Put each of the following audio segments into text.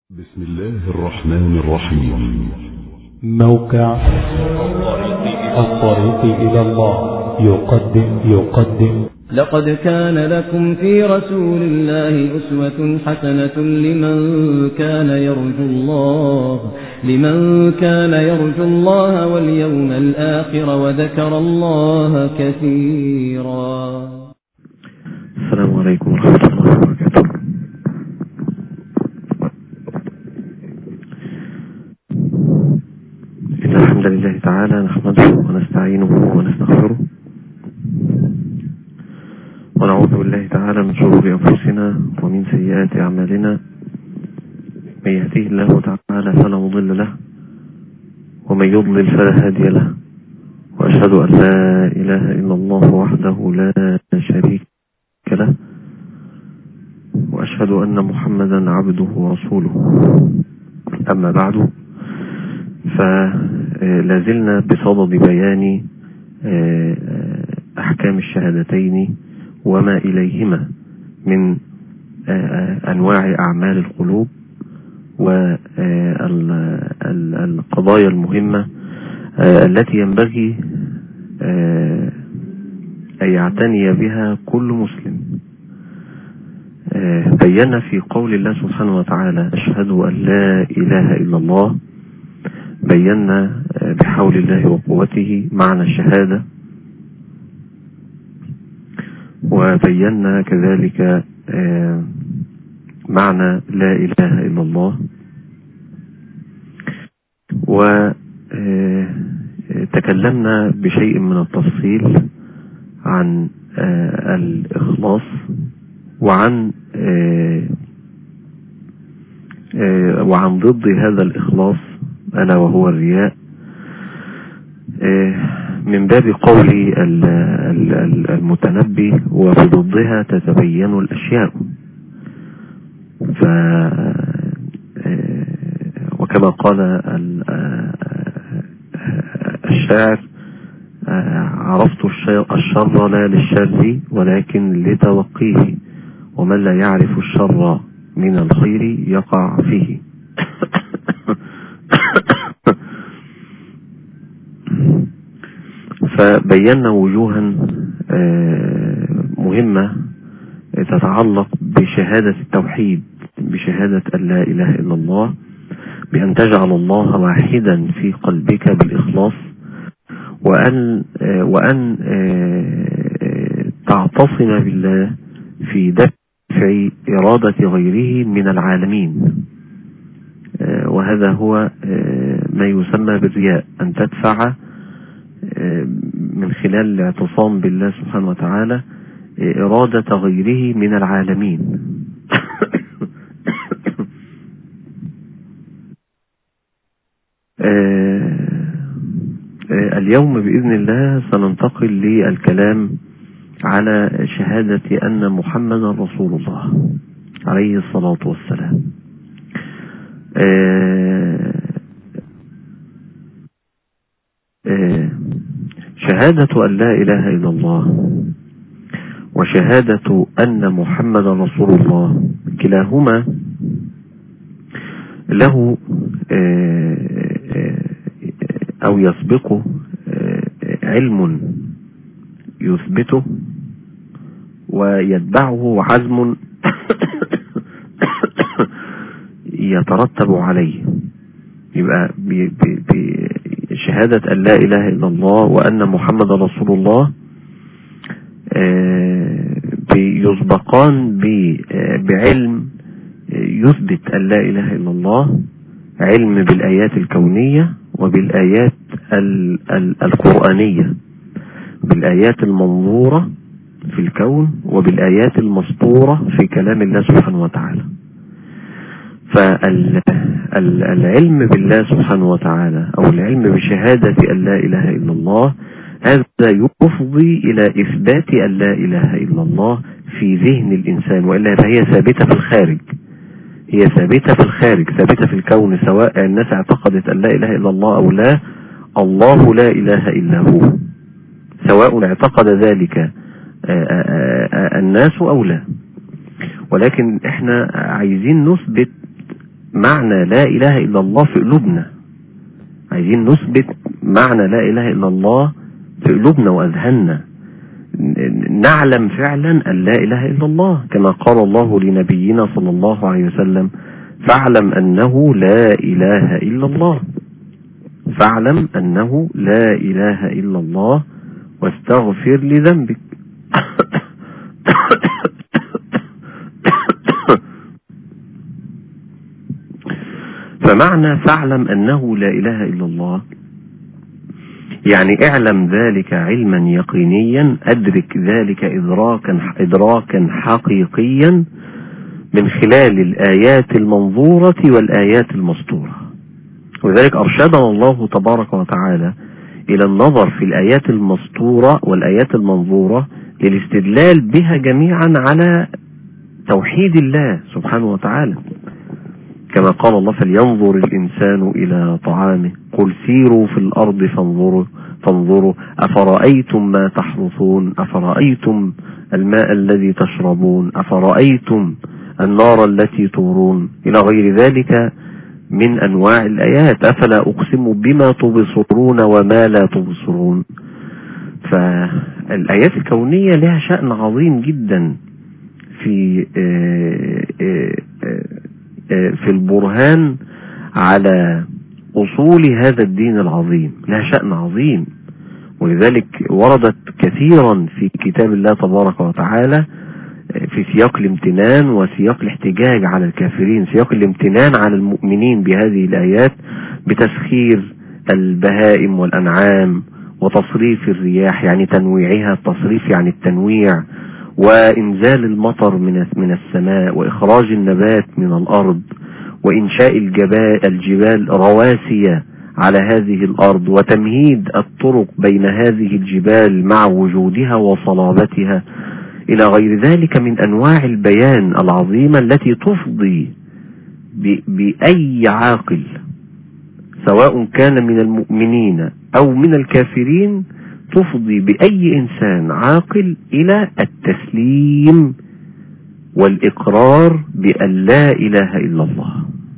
بسم الله الرحمن الرحيم. موقع الطريق إلى الله يقدم لقد كان لكم في رسول الله أسوة حسنة لمن كان يرجو الله واليوم الآخر وذكر الله كثيرا. السلام عليكم ورحمة الله وبركاته. إن الحمد لله تعالى نحمده ونستعينه ونستغفره ونعوذ بالله تعالى من شرور أنفسنا ومن سيئات أعمالنا. من يهديه الله تعالى فلا مضل له ومن يضلل فلا هادي له، وأشهد أن لا إله إلا الله وحده لا شريك له، وأشهد أن محمدا عبده ورسوله. أما بعد، فلازلنا بصدد بيان أحكام الشهادتين وما إليهما من أنواع أعمال القلوب والقضايا المهمة التي ينبغي أن يعتني بها كل مسلم. بينا في قول الله سبحانه وتعالى أشهد أن لا إله إلا الله، بينا بحول الله وقوته معنى الشهادة، وبينا كذلك معنى لا إله إلا الله، وتكلمنا بشيء من التفصيل عن الإخلاص وعن ضد هذا الإخلاص ألا وهو الرياء، من باب قول المتنبي وفي ضدها تتبين الأشياء. وكما قال الشاعر عرفت الشر لا للشر ولكن لتوقيه، ومن لا يعرف الشر من الخير يقع فيه. فبينا وجوها مهمة تتعلق بشهادة التوحيد، بشهادة أن لا إله إلا الله، بأن تجعل الله واحدا في قلبك بالإخلاص، وأن تعتصم بالله في دفع إرادة غيره من العالمين. وهذا هو ما يسمى بالرياء، أن تدفع من خلال الاعتصام بالله سبحانه وتعالى إرادة غيره من العالمين. اليوم بإذن الله سننتقل للكلام على شهادة أن محمد رسول الله عليه الصلاة والسلام. شهادة أن لا إله إلا الله وشهادة أن محمد رسول الله كلاهما له أو يسبقه علم يثبته ويتبعه عزم يترتب عليه. يبقى شهادة أن لا إله إلا الله وأن محمد رسول الله يسبقان بعلم يثبت أن لا إله إلا الله، علم بالآيات الكونية وبالآيات القرآنية، بالآيات المنظورة في الكون وبالآيات المسطورة في كلام الله سبحانه وتعالى. فالعلم بالله سبحانه وتعالى أو العلم بشهادة أن لا إله إلا الله، هذا يفضي إلى إثبات أن لا إله إلا الله في ذهن الإنسان، وإلا هي ثابتة في الخارج، هي ثابتة في الخارج، ثابتة في الكون، سواء الناس اعتقدت أن لا إله إلا الله أو لا. الله لا إله إلا هو، سواء اعتقد ذلك الناس أو لا. ولكن احنا عايزين نثبت معنى لا إله إلا الله في قلوبنا، عايزين نثبت معنى لا إله إلا الله في قلوبنا وأذهاننا، نعلم فعلا أن لا إله إلا الله، كما قال الله لنبينا صلى الله عليه وسلم: فاعلم أنه لا إله إلا الله، فاعلم أنه لا إله إلا الله واستغفر لذنبك. فمعنى فاعلم أنه لا إله إلا الله يعني اعلم ذلك علما يقينيا، أدرك ذلك إدراكا حقيقيا من خلال الآيات المنظورة والآيات المسطورة. وذلك أرشدنا الله تبارك وتعالى إلى النظر في الآيات المسطورة والآيات المنظورة للاستدلال بها جميعا على توحيد الله سبحانه وتعالى، كما قال الله: فلينظر الإنسان إلى طعامه، قل سيروا في الأرض فانظروا أفرأيتم ما تحرثون، أفرأيتم الماء الذي تشربون، أفرأيتم النار التي تورون، إلى غير ذلك من أنواع الآيات. أفلا أقسم بما تبصرون وما لا تبصرون. فالآيات الكونية لها شأن عظيم جدا في البرهان على أصول هذا الدين العظيم، لها شأن عظيم، ولذلك وردت كثيرا في كتاب الله تبارك وتعالى في سياق الامتنان وسياق الاحتجاج على الكافرين. سياق الامتنان على المؤمنين بهذه الآيات بتسخير البهائم والأنعام وتصريف الرياح يعني تنويعها، التصريف يعني التنويع، وإنزال المطر من السماء، وإخراج النبات من الأرض، وإنشاء الجبال رواسي على هذه الأرض، وتمهيد الطرق بين هذه الجبال مع وجودها وصلابتها، إلى غير ذلك من أنواع البيان العظيمة التي تفضي بأي عاقل سواء كان من المؤمنين أو من الكافرين، تفضي بأي إنسان عاقل إلى التسليم والإقرار بأن لا إله إلا الله.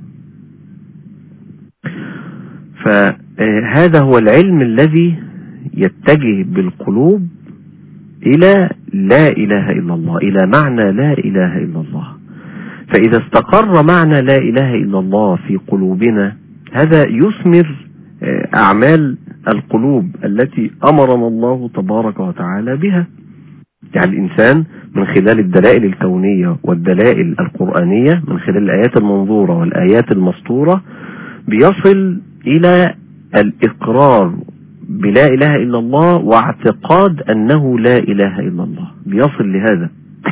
فهذا هو العلم الذي يتجه بالقلوب إلى لا إله إلا الله، إلى معنى لا إله إلا الله. فإذا استقر معنى لا إله إلا الله في قلوبنا، هذا يثمر أعمال القلوب التي أمرنا الله تبارك وتعالى بها. يعني الإنسان من خلال الدلائل الكونية والدلائل القرآنية، من خلال الآيات المنظورة والآيات المسطورة، بيصل إلى الإقرار بلا إله إلا الله واعتقاد أنه لا إله إلا الله، بيصل لهذا.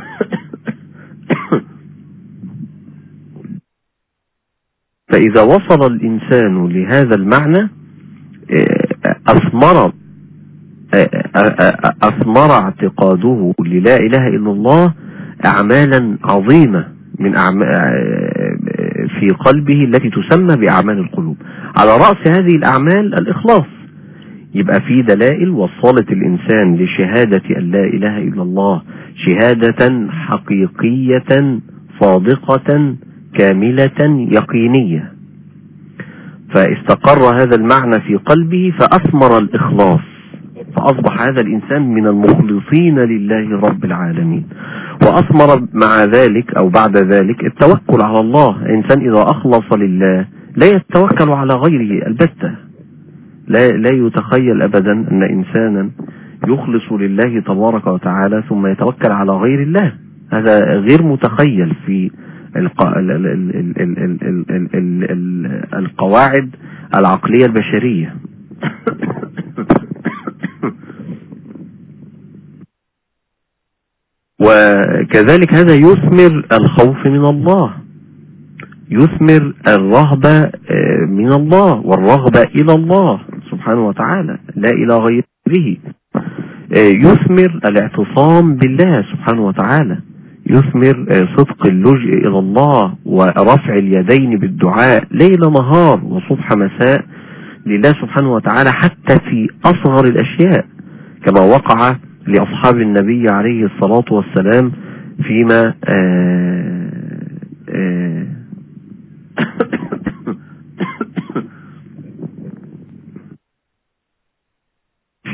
فإذا وصل الإنسان لهذا المعنى أثمر اعتقاده للا إله إلا الله أعمالا عظيمة في قلبه التي تسمى بأعمال القلوب. على رأس هذه الأعمال الإخلاص. يبقى في دلائل وصلت الإنسان لشهادة أن لا إله إلا الله شهادة حقيقية صادقة كاملة يقينية، فاستقر هذا المعنى في قلبه فأثمر الإخلاص، فأصبح هذا الإنسان من المخلصين لله رب العالمين. وأثمر مع ذلك أو بعد ذلك التوكل على الله. الإنسان إذا أخلص لله لا يتوكل على غيره البتة. لا يتخيل أبدا أن إنسانا يخلص لله تبارك وتعالى ثم يتوكل على غير الله. هذا غير متخيل في القواعد العقلية البشرية. وكذلك هذا يثمر الخوف من الله، يثمر الرهبة من الله والرغبة إلى الله سبحانه وتعالى لا إلى غيره، يثمر الاعتصام بالله سبحانه وتعالى، يثمر صدق اللجء إلى الله ورفع اليدين بالدعاء ليل نهار وصبح مساء لله سبحانه وتعالى حتى في أصغر الأشياء، كما وقع لأصحاب النبي عليه الصلاة والسلام فيما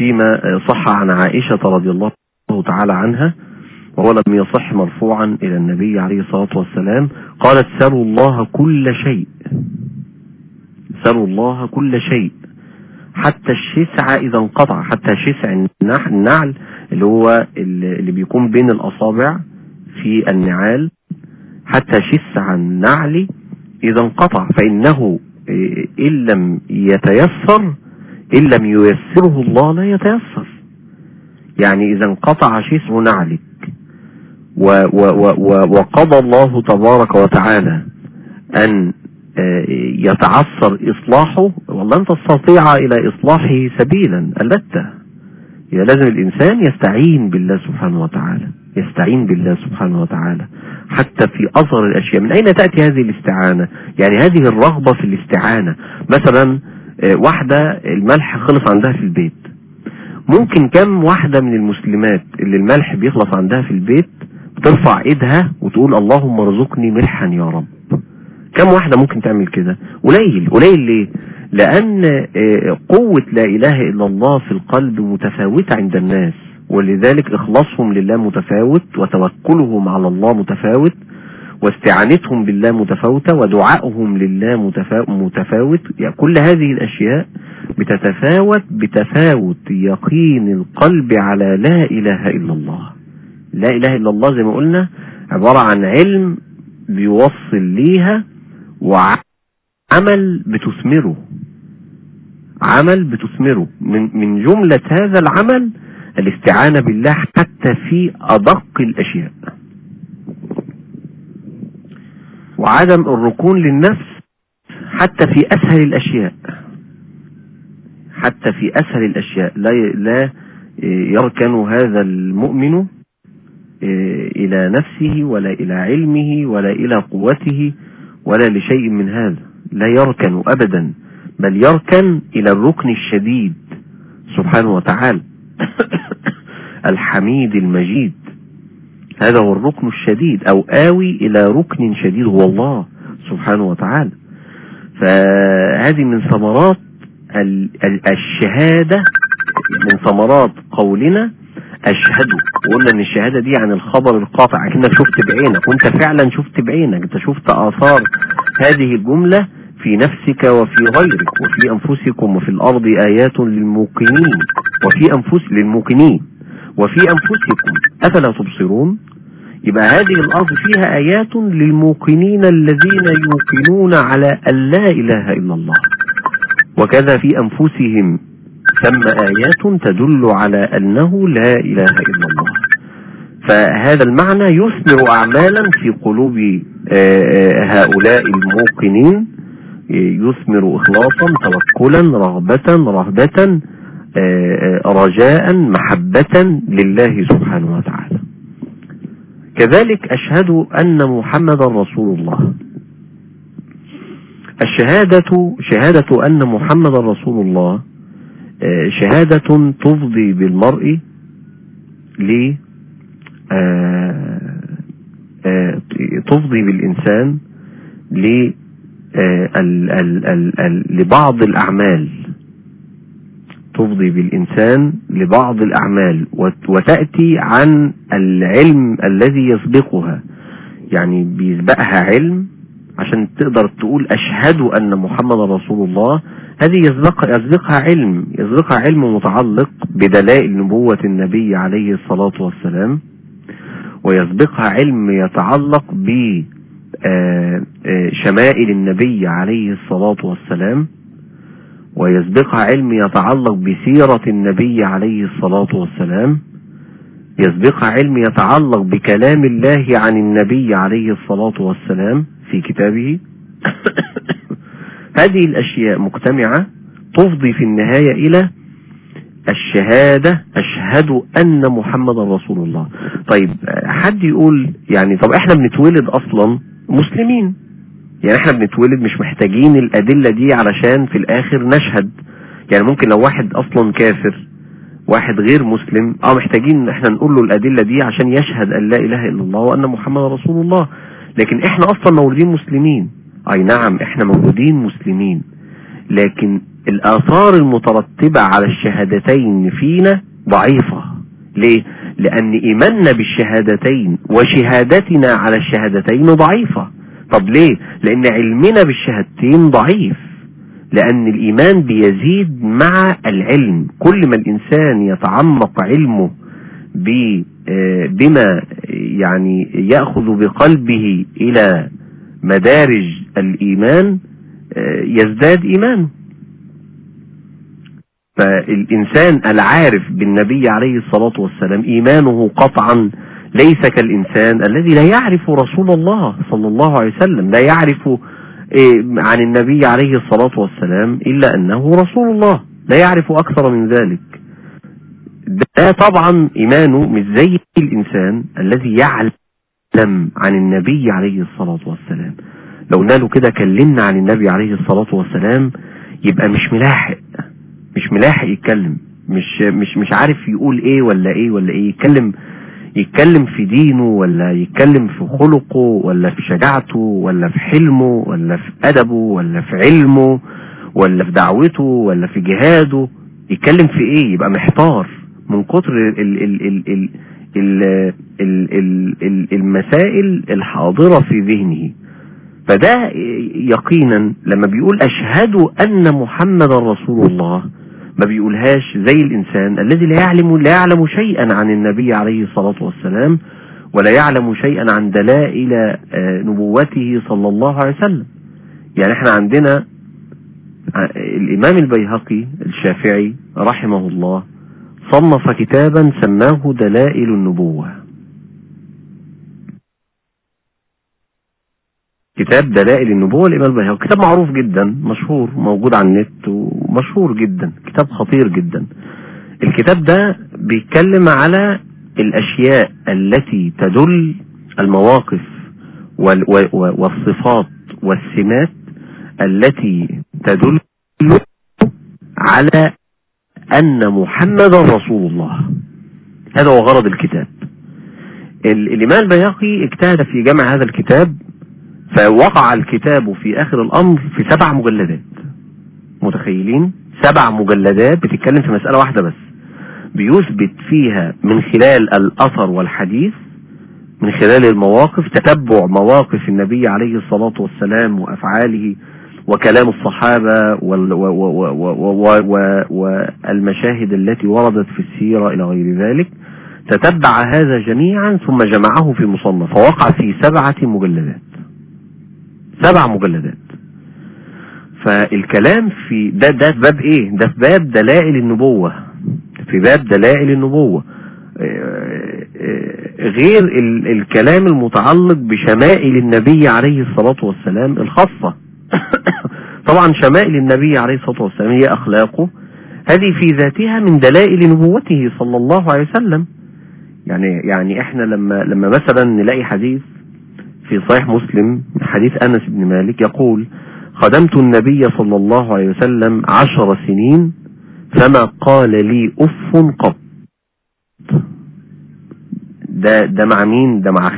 فيما صح عن عائشة رضي الله تعالى عنها، وهو لم يصح مرفوعا إلى النبي عليه الصلاة والسلام، قالت: سلوا الله كل شيء، سلوا الله كل شيء حتى الشسع إذا انقطع. حتى شسع النعل اللي هو اللي بيكون بين الأصابع في النعال، حتى شسع النعل إذا انقطع، فإنه إن لم يتيسر، إن لم ييسره الله لا يتيسر. يعني إذا انقطع شسع نعلك وقضى الله تبارك وتعالى أن يتعثر إصلاحه، والله أن تستطيع إلى إصلاحه سبيلا ألته. لازم الإنسان يستعين بالله سبحانه وتعالى، يستعين بالله سبحانه وتعالى حتى في أصغر الأشياء. من أين تأتي هذه الاستعانة؟ يعني هذه الرغبة في الاستعانة. مثلا واحدة الملح خلص عندها في البيت، ممكن كم واحدة من المسلمات اللي الملح بيخلص عندها في البيت بترفع ايدها وتقول: اللهم ارزقني ملحا يا رب؟ كم واحدة ممكن تعمل كده؟ قليل. قليل ليه؟ لأن قوة لا إله إلا الله في القلب متفاوتة عند الناس، ولذلك إخلاصهم لله متفاوت، وتوكلهم على الله متفاوت، واستعانتهم بالله متفاوتة، ودعائهم لله متفاوت. يعني كل هذه الأشياء بتتفاوت بتفاوت يقين القلب على لا إله إلا الله. لا إله إلا الله زي ما قلنا عبارة عن علم بيوصل ليها، وعمل بتثمره، عمل بتثمره. من جملة هذا العمل الاستعانة بالله حتى في أدق الأشياء، وعدم الركون للنفس حتى في أسهل الأشياء، حتى في أسهل الأشياء. لا يركن هذا المؤمن إلى نفسه ولا إلى علمه ولا إلى قوته ولا لشيء من هذا، لا يركن أبدا، بل يركن إلى الركن الشديد سبحانه وتعالى الحميد المجيد. هذا هو الركن الشديد، أو آوي إلى ركن شديد هو الله سبحانه وتعالى. فهذه من ثمرات الشهادة، من ثمرات قولنا أشهدك. وقلنا ان الشهادة دي عن الخبر القاطع، كأنك شفت بعينك، وانت فعلا شفت بعينك، انت شفت آثار هذه الجملة في نفسك وفي غيرك، وفي أنفسكم وفي الأرض آيات للموقنين، وفي أنفسكم أفلا تبصرون. يبقى هذه الأرض فيها آيات للموقنين الذين يوقنون على أن لا إله إلا الله، وكذا في أنفسهم ثم آيات تدل على أنه لا إله إلا الله. فهذا المعنى يثمر أعمالا في قلوب هؤلاء الموقنين، يثمر إخلاصا، توكلا، رهبة، رجاء، محبة لله سبحانه وتعالى. كذلك أشهد أن محمد رسول الله. شهادة أن محمد رسول الله شهادة تفضي بالمرء تفضي بالإنسان لبعض الأعمال، تفضي بالإنسان لبعض الأعمال، وتأتي عن العلم الذي يسبقها. يعني بيسبقها علم عشان تقدر تقول أشهد أن محمد رسول الله. هذه يسبقها علم متعلق بدلائل نبوة النبي عليه الصلاة والسلام، ويسبقها علم يتعلق بشمائل النبي عليه الصلاة والسلام، ويسبقها علم يتعلق بسيرة النبي عليه الصلاة والسلام، يسبقها علم يتعلق بكلام الله عن النبي عليه الصلاة والسلام في كتابه. هذه الأشياء مجتمعة تفضي في النهاية إلى الشهادة، أشهد أن محمد رسول الله. طيب حد يقول يعني طب احنا بنتولد أصلا مسلمين، يعني احنا بنتولد مش محتاجين الأدلة دي علشان في الآخر نشهد. يعني ممكن لو واحد أصلا كافر، واحد غير مسلم، محتاجين احنا نقول له الأدلة دي عشان يشهد أن لا إله إلا الله وأن محمد رسول الله. لكن احنا أصلا مولودين مسلمين. أي نعم احنا مولودين مسلمين، لكن الآثار المترتبة على الشهادتين فينا ضعيفة. ليه؟ لأن إيماننا بالشهادتين وشهادتنا على الشهادتين ضعيفة. طب ليه؟ لأن علمنا بالشهادتين ضعيف، لأن الإيمان بيزيد مع العلم. كل ما الإنسان يتعمق علمه بما يعني يأخذ بقلبه إلى مدارج الإيمان يزداد إيمانه. فالإنسان العارف بالنبي عليه الصلاة والسلام إيمانه قطعا ليس كالإنسان الذي لا يعرف رسول الله صلى الله عليه وسلم، لا يعرف عن النبي عليه الصلاة والسلام إلا أنه رسول الله، لا يعرف أكثر من ذلك. ده طبعا إيمانه مش زي الإنسان الذي يعلم عن النبي عليه الصلاة والسلام. لو قلنا له كده كلمنا عن النبي عليه الصلاة والسلام يبقى مش ملاحق يتكلم، مش عارف يقول ايه ولا ايه، يتكلم في دينه ولا يتكلم في خلقه ولا في شجاعته ولا في حلمه ولا في أدبه ولا في علمه ولا في دعوته ولا في جهاده، يتكلم في ايه؟ يبقى محتار من كتر المسائل الحاضرة في ذهنه. فده يقينا لما بيقول أشهد أن محمد رسول الله ما بيقولهاش زي الإنسان الذي لا يعلم شيئا عن النبي عليه الصلاة والسلام ولا يعلم شيئا عن دلائل نبوته صلى الله عليه وسلم. يعني احنا عندنا الإمام البيهقي الشافعي رحمه الله صنف كتابا سماه دلائل النبوة. كتاب دلائل النبوة الإمام البيهقي كتاب معروف جدا، مشهور، موجود على النت ومشهور جدا، كتاب خطير جدا. الكتاب ده بيتكلم على الأشياء التي تدل المواقف والصفات والسمات التي تدل على أن محمد رسول الله. هذا هو غرض الكتاب. الإمام البيهقي اجتهد في جمع هذا الكتاب، فوقع الكتاب في آخر الأمر في 7 مجلدات. متخيلين؟ 7 مجلدات بتتكلم في مسألة واحدة بس، بيثبت فيها من خلال الأثر والحديث، من خلال المواقف، تتبع مواقف النبي عليه الصلاة والسلام وأفعاله وكلام الصحابة والمشاهد التي وردت في السيرة إلى غير ذلك. تتبع هذا جميعا ثم جمعه في مصنف، فوقع في 7 مجلدات. 7 مجلدات. فالكلام في ده في باب ايه؟ ده في باب دلائل النبوة، في باب دلائل النبوة، غير الكلام المتعلق بشمائل النبي عليه الصلاة والسلام الخاصة. طبعا شمائل النبي عليه الصلاة والسلام هي أخلاقه، هذه في ذاتها من دلائل نبوته صلى الله عليه وسلم. يعني احنا لما مثلا نلاقي حديث في صحيح مسلم، حديث أنس بن مالك يقول: خدمت النبي صلى الله عليه وسلم 10 سنين فما قال لي أف قط. ده مع مين؟ ده مع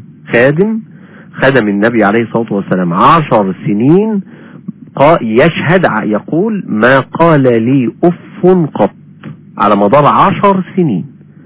خدم النبي عليه الصلاة والسلام 10 سنين، يشهد يقول ما قال لي أف قط على مدار 10 سنين.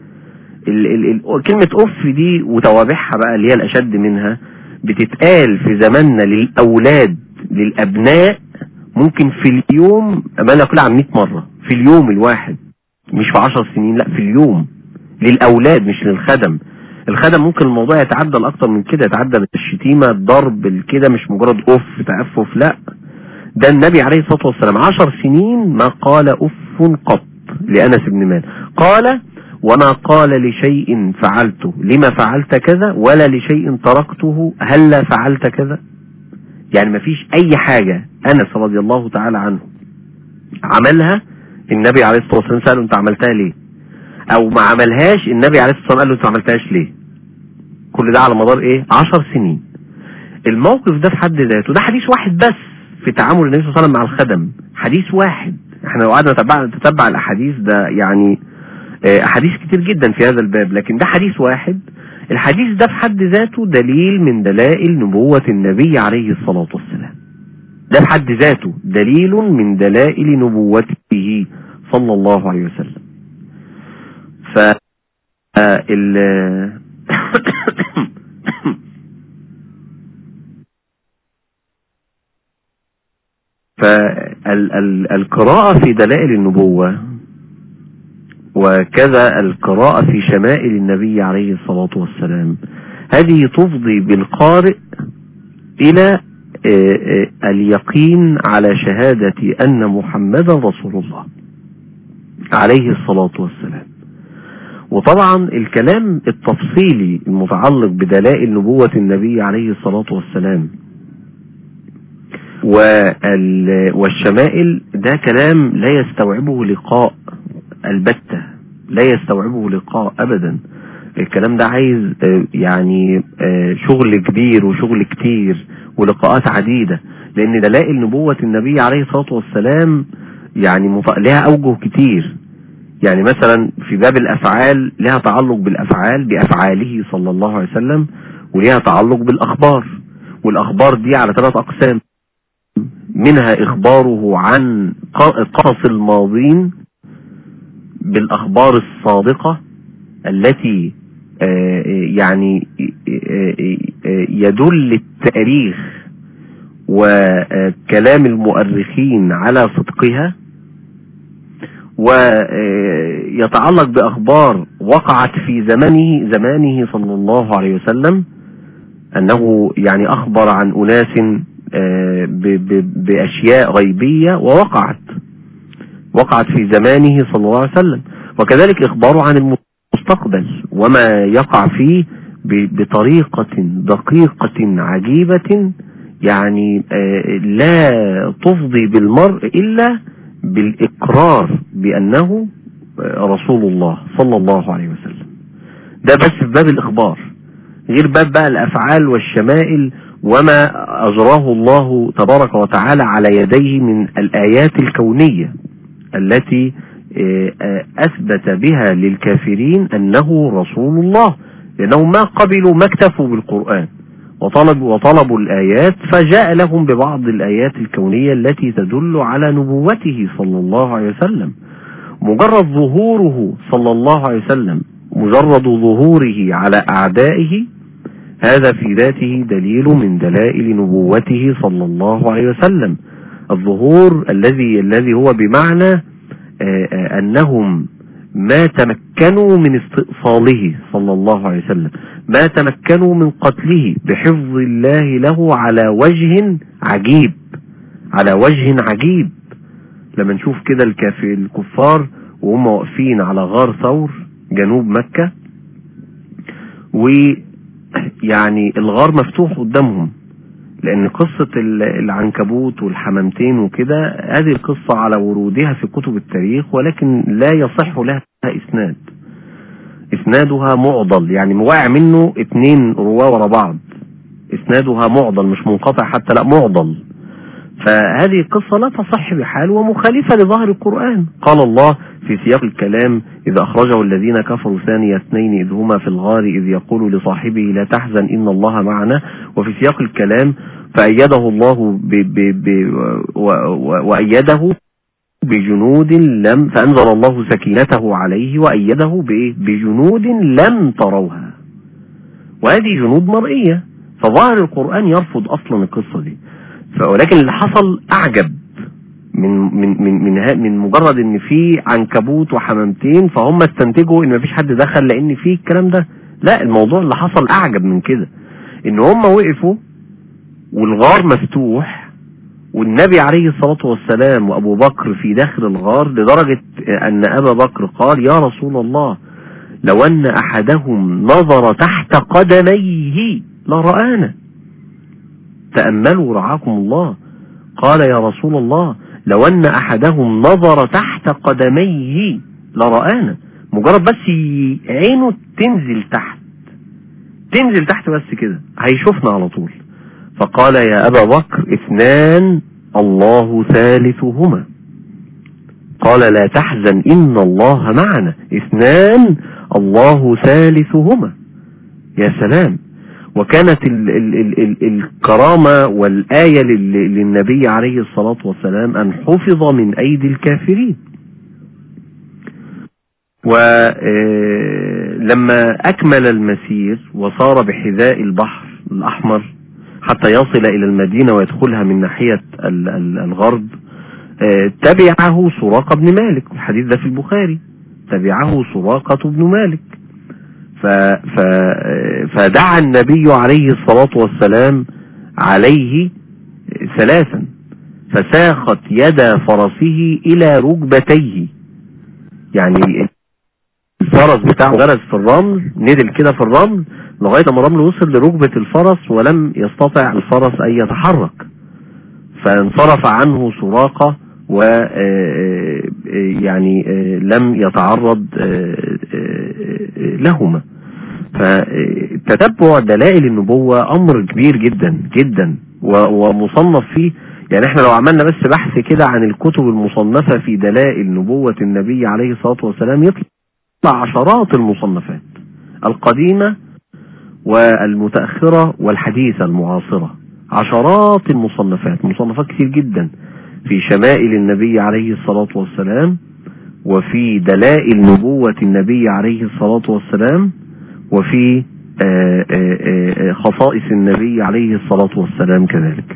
كلمة أف دي وتوابعها بقى اللي هي الأشد منها بتتقال في زماننا للأولاد للأبناء ممكن في اليوم ما لا يقل عن 100 مرة في اليوم الواحد، مش في 10 سنين، لا في اليوم، للأولاد مش للخدم. الخدم ممكن الموضوع يتعدى الأكتر من كده، يتعدى بالشتيمة، الضرب كده، مش مجرد أف تأفف، لا، ده النبي عليه الصلاة والسلام 10 سنين ما قال أف قط لأنس بن مالك. قال: وما قال لشيء فعلته لما فعلت كذا ولا لشيء تركته هلا فعلت كذا. يعني ما فيش أي حاجة أنس رضي الله تعالى عنه عملها النبي عليه الصلاة والسلام سأله أنت عملتها ليه، أو ما عملهاش النبي عليه الصلاة والسلام قال له أنت عملتهاش ليه. كل ده على مدار إيه؟ 10 سنين. الموقف ده في حد ذاته ده حديث واحد بس في تعامل النبي صلى الله عليه وسلم مع الخدم، حديث واحد. احنا لو قعدنا نتتبع الأحاديث ده يعني أحاديث كتير جدا في هذا الباب، لكن ده حديث واحد. الحديث ده في حد ذاته دليل من دلائل نبوة النبي عليه الصلاة والسلام. ده بحد ذاته دليل من دلائل نبوته صلى الله عليه وسلم. فالقراءة في دلائل النبوة وكذا القراءة في شمائل النبي عليه الصلاة والسلام هذه تفضي بالقارئ إلى اليقين على شهادة أن محمدا رسول الله عليه الصلاة والسلام. وطبعا الكلام التفصيلي المتعلق بدلائل نبوة النبي عليه الصلاة والسلام والشمائل ده كلام لا يستوعبه لقاء البتة، لا يستوعبه لقاء أبدا. الكلام ده عايز يعني شغل كبير وشغل كتير ولقاءات عديدة، لأن دلائل نبوة النبي عليه الصلاة والسلام يعني لها أوجه كتير. يعني مثلا في باب الأفعال لها تعلق بالأفعال بأفعاله صلى الله عليه وسلم، ولها تعلق بالأخبار، والأخبار دي على 3 أقسام، منها إخباره عن قصص الماضين بالأخبار الصادقة التي يعني يدل التاريخ وكلام المؤرخين على صدقها، ويتعلق بأخبار وقعت في زمانه صلى الله عليه وسلم، أنه يعني أخبر عن أناس بأشياء غيبية وقعت في زمانه صلى الله عليه وسلم. وكذلك إخباره عن المستقبل وما يقع فيه بطريقة دقيقة عجيبة، يعني لا تفضي بالمرء إلا بالإقرار بأنه رسول الله صلى الله عليه وسلم. ده بس في باب الإخبار، غير باب بقى الأفعال والشمائل وما أجراه الله تبارك وتعالى على يديه من الآيات الكونية التي أثبت بها للكافرين أنه رسول الله، لأنهم ما قبلوا ما اكتفوا بالقرآن وطلبوا الآيات، فجاء لهم ببعض الآيات الكونية التي تدل على نبوته صلى الله عليه وسلم. مجرد ظهوره صلى الله عليه وسلم، مجرد ظهوره على أعدائه، هذا في ذاته دليل من دلائل نبوته صلى الله عليه وسلم. الظهور الذي هو بمعنى أنهم ما تمكنوا من استئصاله صلى الله عليه وسلم، ما تمكنوا من قتله بحفظ الله له على وجه عجيب. لما نشوف كده الكفار وهم واقفين على غار ثور جنوب مكة، ويعني الغار مفتوح قدامهم، لأن قصة العنكبوت والحمامتين وكده هذه القصة على ورودها في كتب التاريخ، ولكن لا يصح لها إسنادها معضل، يعني واقع منه 2 رواه ورا بعض، إسنادها معضل مش منقطع حتى، لا معضل. فهذه القصة لا تصح بحال ومخالفة لظاهر القرآن. قال الله في سياق الكلام: إذ أخرجه الذين كفروا ثاني اثنين إذ هما في الغار إذ يقول لصاحبه لا تحزن إن الله معنا. وفي سياق الكلام: فأيده الله وأيده بجنود فأنزل الله سكينته عليه وأيده بجنود لم تروها. وهذه جنود مرئية، فظاهر القرآن يرفض أصلا القصة دي. ولكن اللي حصل أعجب من مجرد ان في عنكبوت وحمامتين فهم استنتجوا ان مفيش حد دخل لان في الكلام ده. لا، الموضوع اللي حصل أعجب من كده، ان هم وقفوا والغار مفتوح والنبي عليه الصلاة والسلام وأبو بكر في داخل الغار، لدرجة أن أبا بكر قال: يا رسول الله، لو أن أحدهم نظر تحت قدميه لرآنا. تأملوا رعاكم الله. قال: يا رسول الله، لو أن أحدهم نظر تحت قدميه لرآنا. مجرد بس عينه تنزل تحت بس كده هيشوفنا على طول. فقال: يا أبا بكر، 2 الله ثالثهما. قال: لا تحزن إن الله معنا. 2 الله ثالثهما. يا سلام. وكانت الكرامة والآية للنبي عليه الصلاة والسلام أن حفظ من أيدي الكافرين. ولما أكمل المسير وصار بحذاء البحر الأحمر حتى يصل إلى المدينة ويدخلها من ناحية الغرب، تبعه سراقة بن مالك، الحديث ده في البخاري، تبعه سراقة بن مالك، فدعا النبي عليه الصلاة والسلام عليه ثلاثا، فساخت يد فرسه إلى ركبتيه، يعني الفرس بتاعه غرز في الرمل، ندل كده في الرمل لغاية ما الرمل وصل لركبة الفرس ولم يستطع الفرس أن يتحرك، فانصرف عنه سراقة ويعني لم يتعرض لهما. فتتبع دلائل النبوة أمر كبير جدا جدا ومصنف فيه، يعني احنا لو عملنا بس بحث كده عن الكتب المصنفة في دلائل نبوة النبي عليه الصلاة والسلام يطلع عشرات المصنفات القديمة والمتأخرة والحديثة المعاصرة، عشرات المصنفات، مصنفات كتير جدا في شمائل النبي عليه الصلاة والسلام، وفي دلائل نبوة النبي عليه الصلاة والسلام، وفي خصائص النبي عليه الصلاة والسلام كذلك.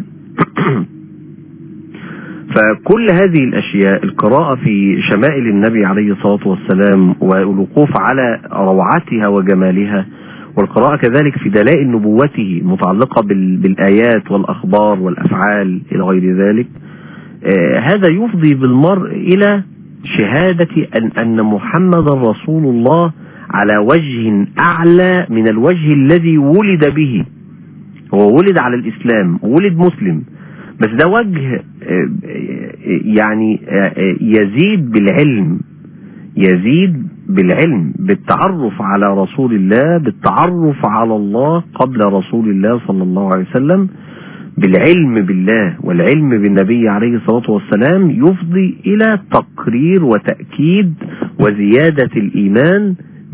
فكل هذه الأشياء، القراءة في شمائل النبي عليه الصلاة والسلام والوقوف على روعتها وجمالها، والقراءة كذلك في دلائل نبوته المتعلقة بالآيات والأخبار والأفعال إلى غير ذلك، هذا يفضي بالمرء إلى شهادة أن محمد رسول الله على وجه أعلى من الوجه الذي ولد به. هو ولد على الإسلام، ولد مسلم، بس ده وجه يعني يزيد بالعلم، بالتعرف على رسول الله، بالتعرف على الله قبل رسول الله صلى الله عليه وسلم، بالعلم بالله والعلم بالنبي عليه الصلاة والسلام، يفضي إلى تقرير وتأكيد وزيادة الإيمان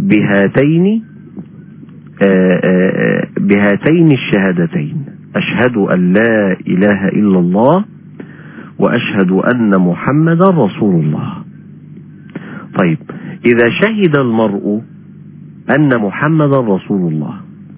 بهاتين الشهادتين: أشهد أن لا إله إلا الله وأشهد أن محمدا رسول الله. طيب، إذا شهد المرء أن محمدا رسول الله،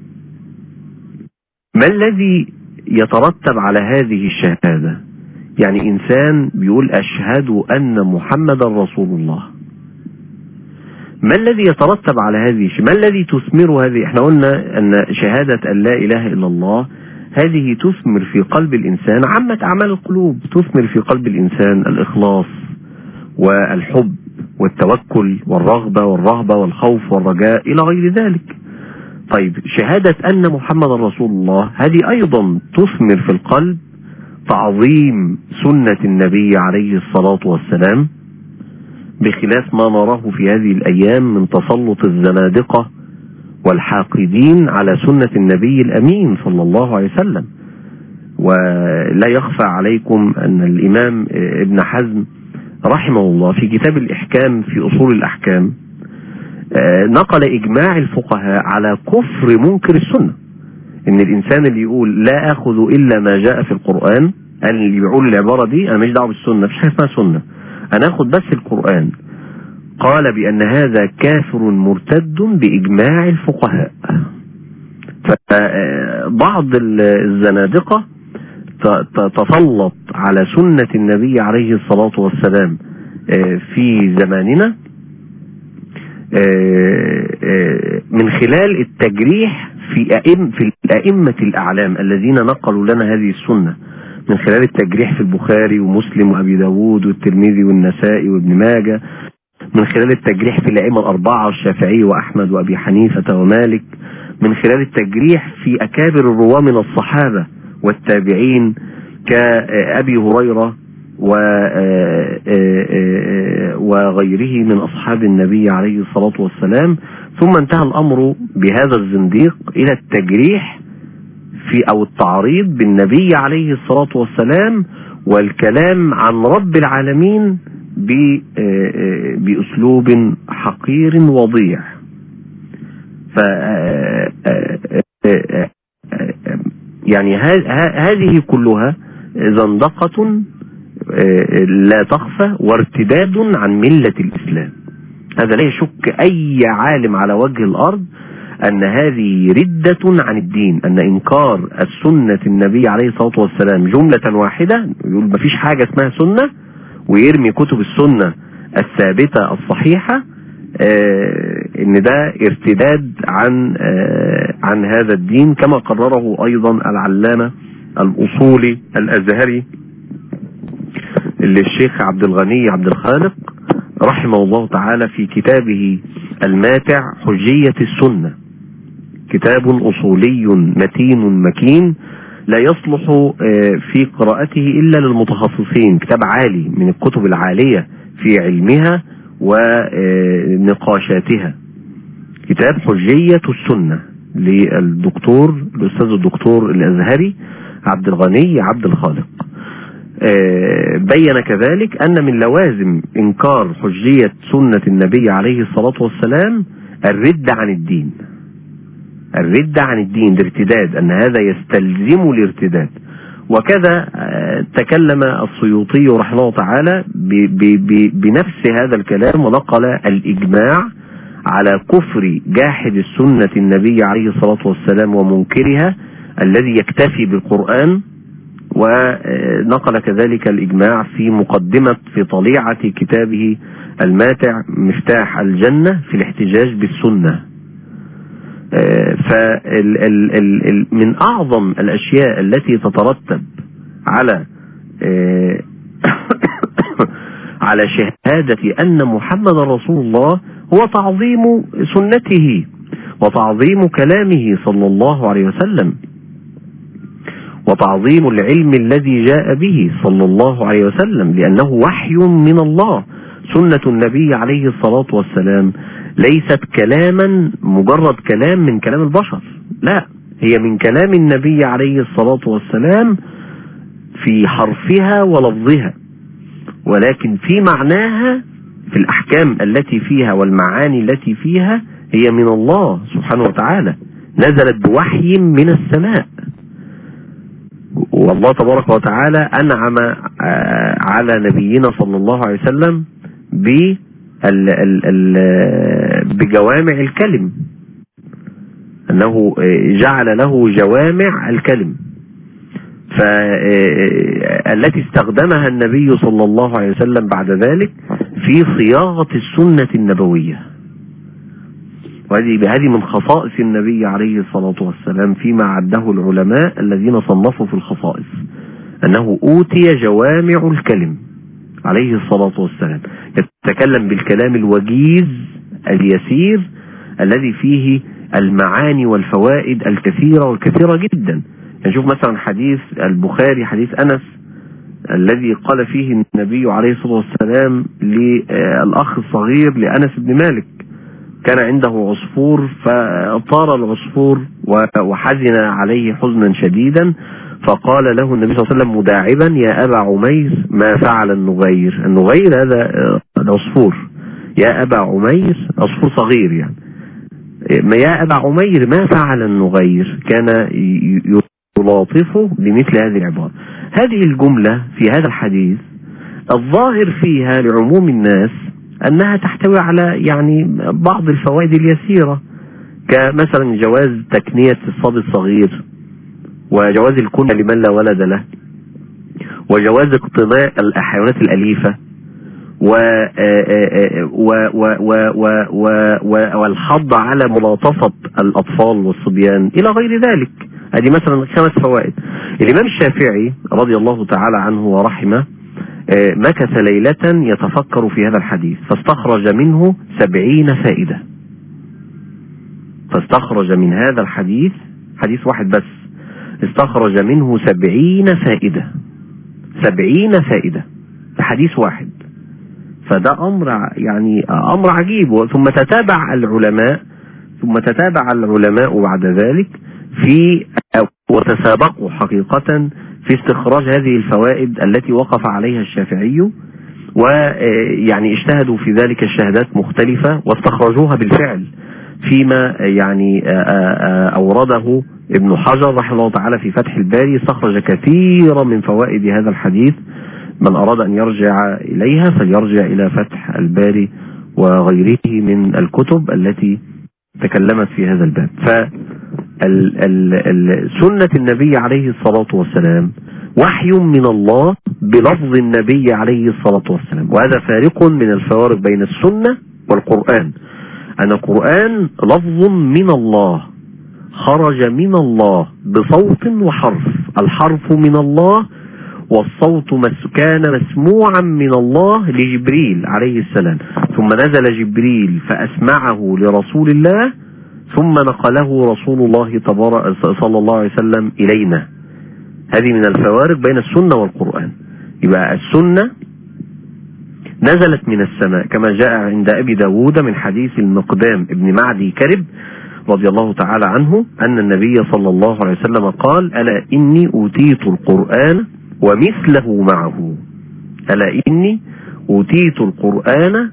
ما الذي يترتب على هذه الشهادة؟ يعني إنسان بيقول أشهد أن محمدا رسول الله، ما الذي يترتب على هذه؟ ما الذي تثمر هذه؟ احنا قلنا أن شهادة أن لا إله إلا الله هذه تثمر في قلب الإنسان عامة أعمال القلوب، تثمر في قلب الإنسان الإخلاص والحب والتوكل والرغبة والرهبة والخوف والرجاء إلى غير ذلك. طيب، شهادة أن محمد رسول الله هذه أيضا تثمر في القلب تعظيم سنة النبي عليه الصلاة والسلام، بخلاف ما نراه في هذه الأيام من تسلط الزنادقة والحاقدين على سنة النبي الأمين صلى الله عليه وسلم. ولا يخفى عليكم أن الإمام ابن حزم رحمه الله في كتاب الإحكام في أصول الأحكام نقل إجماع الفقهاء على كفر منكر السنة، إن الإنسان اللي يقول لا أخذ إلا ما جاء في القرآن، اللي بيقول العبارة دي أنا مش دعوة بالسنة، مش حاجة اسمها سنة، أنا أخذ بس القرآن، قال بأن هذا كافر مرتد بإجماع الفقهاء. فبعض الزنادقة تسلط على سنة النبي عليه الصلاة والسلام في زماننا من خلال التجريح في الأئمة الأعلام الذين نقلوا لنا هذه السنة، من خلال التجريح في البخاري ومسلم وأبي داود والترمذي والنسائي وابن ماجه، من خلال التجريح في الأئمة الأربعة الشافعي وأحمد وأبي حنيفة ومالك، من خلال التجريح في أكابر الرواة من الصحابة والتابعين كأبي هريرة وغيره من أصحاب النبي عليه الصلاة والسلام. ثم انتهى الأمر بهذا الزنديق إلى التجريح في أو التعريض بالنبي عليه الصلاة والسلام والكلام عن رب العالمين بأسلوب حقير وضيع. يعني هذه كلها زندقة لا تخفى وارتداد عن ملة الإسلام. هذا لا يشك أي عالم على وجه الأرض أن هذه ردة عن الدين، أن إنكار السنة النبي عليه الصلاة والسلام جملة واحدة، يقول ما فيش حاجة اسمها سنة ويرمي كتب السنة الثابتة الصحيحة، إن ده ارتداد عن هذا الدين، كما قرره أيضا العلامة الأصولي الأزهري اللي الشيخ عبد الغني عبد الخالق رحمه الله تعالى في كتابه الماتع حجية السنة. كتاب أصولي متين مكين لا يصلح في قراءته إلا للمتخصصين، كتاب عالي من الكتب العالية في علمها ونقاشاتها. كتاب حجية السنة للأستاذ الدكتور الأزهري عبد الغني عبد الخالق. بين كذلك أن من لوازم إنكار حجية سنة النبي عليه الصلاة والسلام الرد عن الدين. الرد عن الدين، الارتداد، أن هذا يستلزم الارتداد. وكذا تكلم السيوطي رحمه الله تعالى بنفس هذا الكلام، ونقل الإجماع على كفر جاحد السنة النبي عليه الصلاة والسلام ومنكرها الذي يكتفي بالقرآن، ونقل كذلك الإجماع في مقدمة في طليعة كتابه الماتع مفتاح الجنة في الاحتجاج بالسنة. من أعظم الأشياء التي تترتب على شهادة أن محمد رسول الله هو تعظيم سنته وتعظيم كلامه صلى الله عليه وسلم، وتعظيم العلم الذي جاء به صلى الله عليه وسلم، لأنه وحي من الله. سنة النبي عليه الصلاة والسلام ليست كلاما مجرد كلام من كلام البشر، لا، هي من كلام النبي عليه الصلاة والسلام في حرفها ولفظها، ولكن في معناها، في الأحكام التي فيها والمعاني التي فيها، هي من الله سبحانه وتعالى، نزلت بوحي من السماء. والله تبارك وتعالى أنعم على نبينا صلى الله عليه وسلم بجوامع الكلم، أنه جعل له جوامع الكلم، فالتي استخدمها النبي صلى الله عليه وسلم بعد ذلك في صياغة السنة النبوية. وهذه من خصائص النبي عليه الصلاة والسلام فيما عده العلماء الذين صنفوا في الخصائص، أنه أوتي جوامع الكلم عليه الصلاة والسلام، يتكلم بالكلام الوجيز اليسير الذي فيه المعاني والفوائد الكثيرة والكثيرة جدا. نشوف مثلا حديث البخاري، حديث أنس الذي قال فيه النبي عليه الصلاة والسلام للأخ الصغير لأنس بن مالك، كان عنده عصفور فطار العصفور وحزن عليه حزنا شديدا، فقال له النبي صلى الله عليه وسلم مداعبا: يا أبا عميس ما فعل النغير. النغير هذا العصفور، يا أبا عميس، عصفور صغير يعني، يا أبا عمير ما فعل النغير، كان يلاطفه بمثل هذه العبارة. هذه الجملة في هذا الحديث الظاهر فيها لعموم الناس أنها تحتوي على يعني بعض الفوائد اليسيرة، كمثلا جواز تكنية الصبي الصغير، وجواز الكنية لمن لا ولد له، وجواز اقتناء الحيوانات الأليفة، والحض على ملاطفة الأطفال والصبيان إلى غير ذلك. هذه مثلا 5 فوائد. الإمام الشافعي رضي الله تعالى عنه ورحمه مكث ليلة يتفكر في هذا الحديث، فاستخرج منه 70 فائدة. فاستخرج من هذا الحديث، حديث واحد بس، استخرج منه 70 فائدة. 70 فائدة في حديث واحد. فده أمر يعني أمر عجيب. ثم تتابع العلماء بعد ذلك وتسابقوا حقيقة في استخراج هذه الفوائد التي وقف عليها الشافعي، ويعني اجتهدوا في ذلك الشهادات مختلفة واستخرجوها بالفعل. فيما يعني أورده ابن حجر رحمه الله تعالى في فتح الباري، استخرج كثيرا من فوائد هذا الحديث. من أراد أن يرجع إليها فليرجع إلى فتح الباري وغيره من الكتب التي تكلمت في هذا الباب. فسنة النبي عليه الصلاة والسلام وحي من الله بلفظ النبي عليه الصلاة والسلام، وهذا فارق من الفوارق بين السنة والقرآن. أن القرآن لفظ من الله خرج من الله بصوت وحرف، الحرف من الله والصوت كان مسموعا من الله لجبريل عليه السلام، ثم نزل جبريل فأسمعه لرسول الله، ثم نقله رسول الله صلى الله عليه وسلم إلينا. هذه من الفوارق بين السنة والقرآن. يبقى السنة نزلت من السماء كما جاء عند أبي داود من حديث المقدام ابن معدي كرب رضي الله تعالى عنه أن النبي صلى الله عليه وسلم قال: ألا إني أوتيت القرآن ومثله معه. ألا إني أوتيت القرآن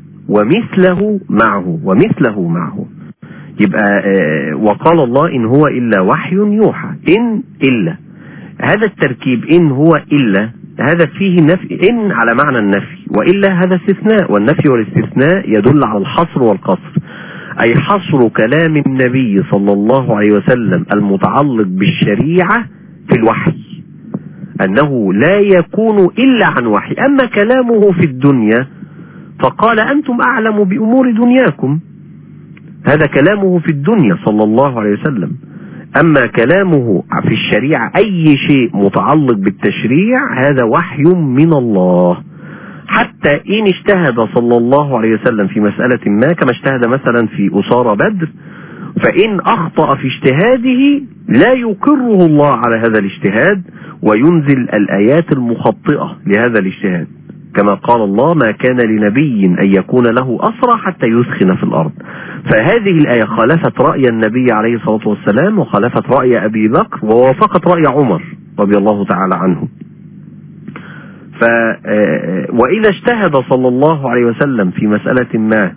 ومثله معه. يبقى وقال الله: إن هو إلا وحي يوحى. إن إلا، هذا التركيب إن هو إلا هذا فيه نفي، إن على معنى النفي، وإلا هذا استثناء، والنفي والاستثناء يدل على الحصر والقصر، أي حصر كلام النبي صلى الله عليه وسلم المتعلق بالشريعة في الوحي، أنه لا يكون إلا عن وحي. أما كلامه في الدنيا فقال: أنتم أعلم بأمور دنياكم. هذا كلامه في الدنيا صلى الله عليه وسلم. أما كلامه في الشريعة أي شيء متعلق بالتشريع هذا وحي من الله. حتى إن اجتهد صلى الله عليه وسلم في مسألة ما، كما اجتهد مثلا في أسارى بدر، فإن أخطأ في اجتهاده لا يقره الله على هذا الاجتهاد وينزل الآيات المخطئة لهذا الاجتهاد، كما قال الله: ما كان لنبي أن يكون له أسرى حتى يسخن في الأرض. فهذه الآية خالفت رأي النبي عليه الصلاة والسلام، وخالفت رأي أبي بكر، ووافقت رأي عمر رضي الله تعالى عنه. وإذا اجتهد صلى الله عليه وسلم في مسألة ما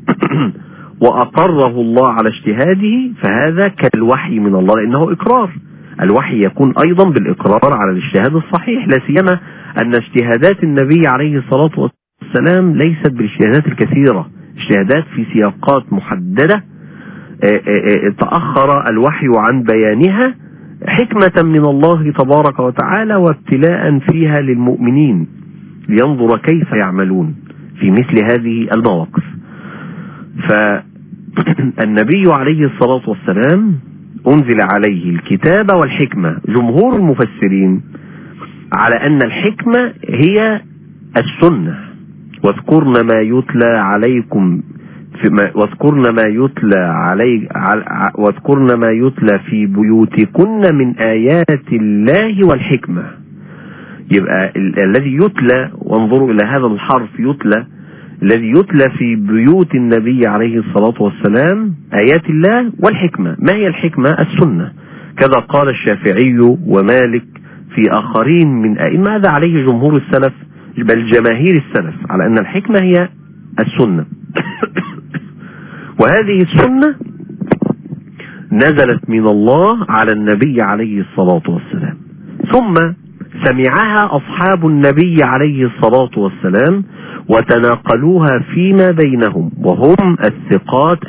وأقره الله على اجتهاده فهذا كالوحي من الله، لأنه إقرار. الوحي يكون أيضا بالإقرار على الاجتهاد الصحيح، لا سيما أن اجتهادات النبي عليه الصلاة والسلام ليست بالاجتهادات الكثيرة، اجتهادات في سياقات محددة تأخر الوحي عن بيانها حكمة من الله تبارك وتعالى، وابتلاء فيها للمؤمنين لينظر كيف يعملون في مثل هذه المواقف. فالنبي عليه الصلاة والسلام أنزل عليه الكتاب والحكمة. جمهور المفسرين على أن الحكمة هي السنة. واذكرن ما يتلى عليكم واذكرن ما يتلى في بيوتكن من آيات الله والحكمة. يبقى الذي يتلى، وانظروا إلى هذا الحرف يتلى، الذي يتلى في بيوت النبي عليه الصلاة والسلام آيات الله والحكمة. ما هي الحكمة؟ السنة، كذا قال الشافعي ومالك في آخرين من أئمة. هذا عليه جمهور السلف، بل جماهير السلف، على أن الحكمة هي السنة. وهذه السنة نزلت من الله على النبي عليه الصلاة والسلام، ثم سمعها أصحاب النبي عليه الصلاة والسلام وتناقلوها فيما بينهم، وهم الثقات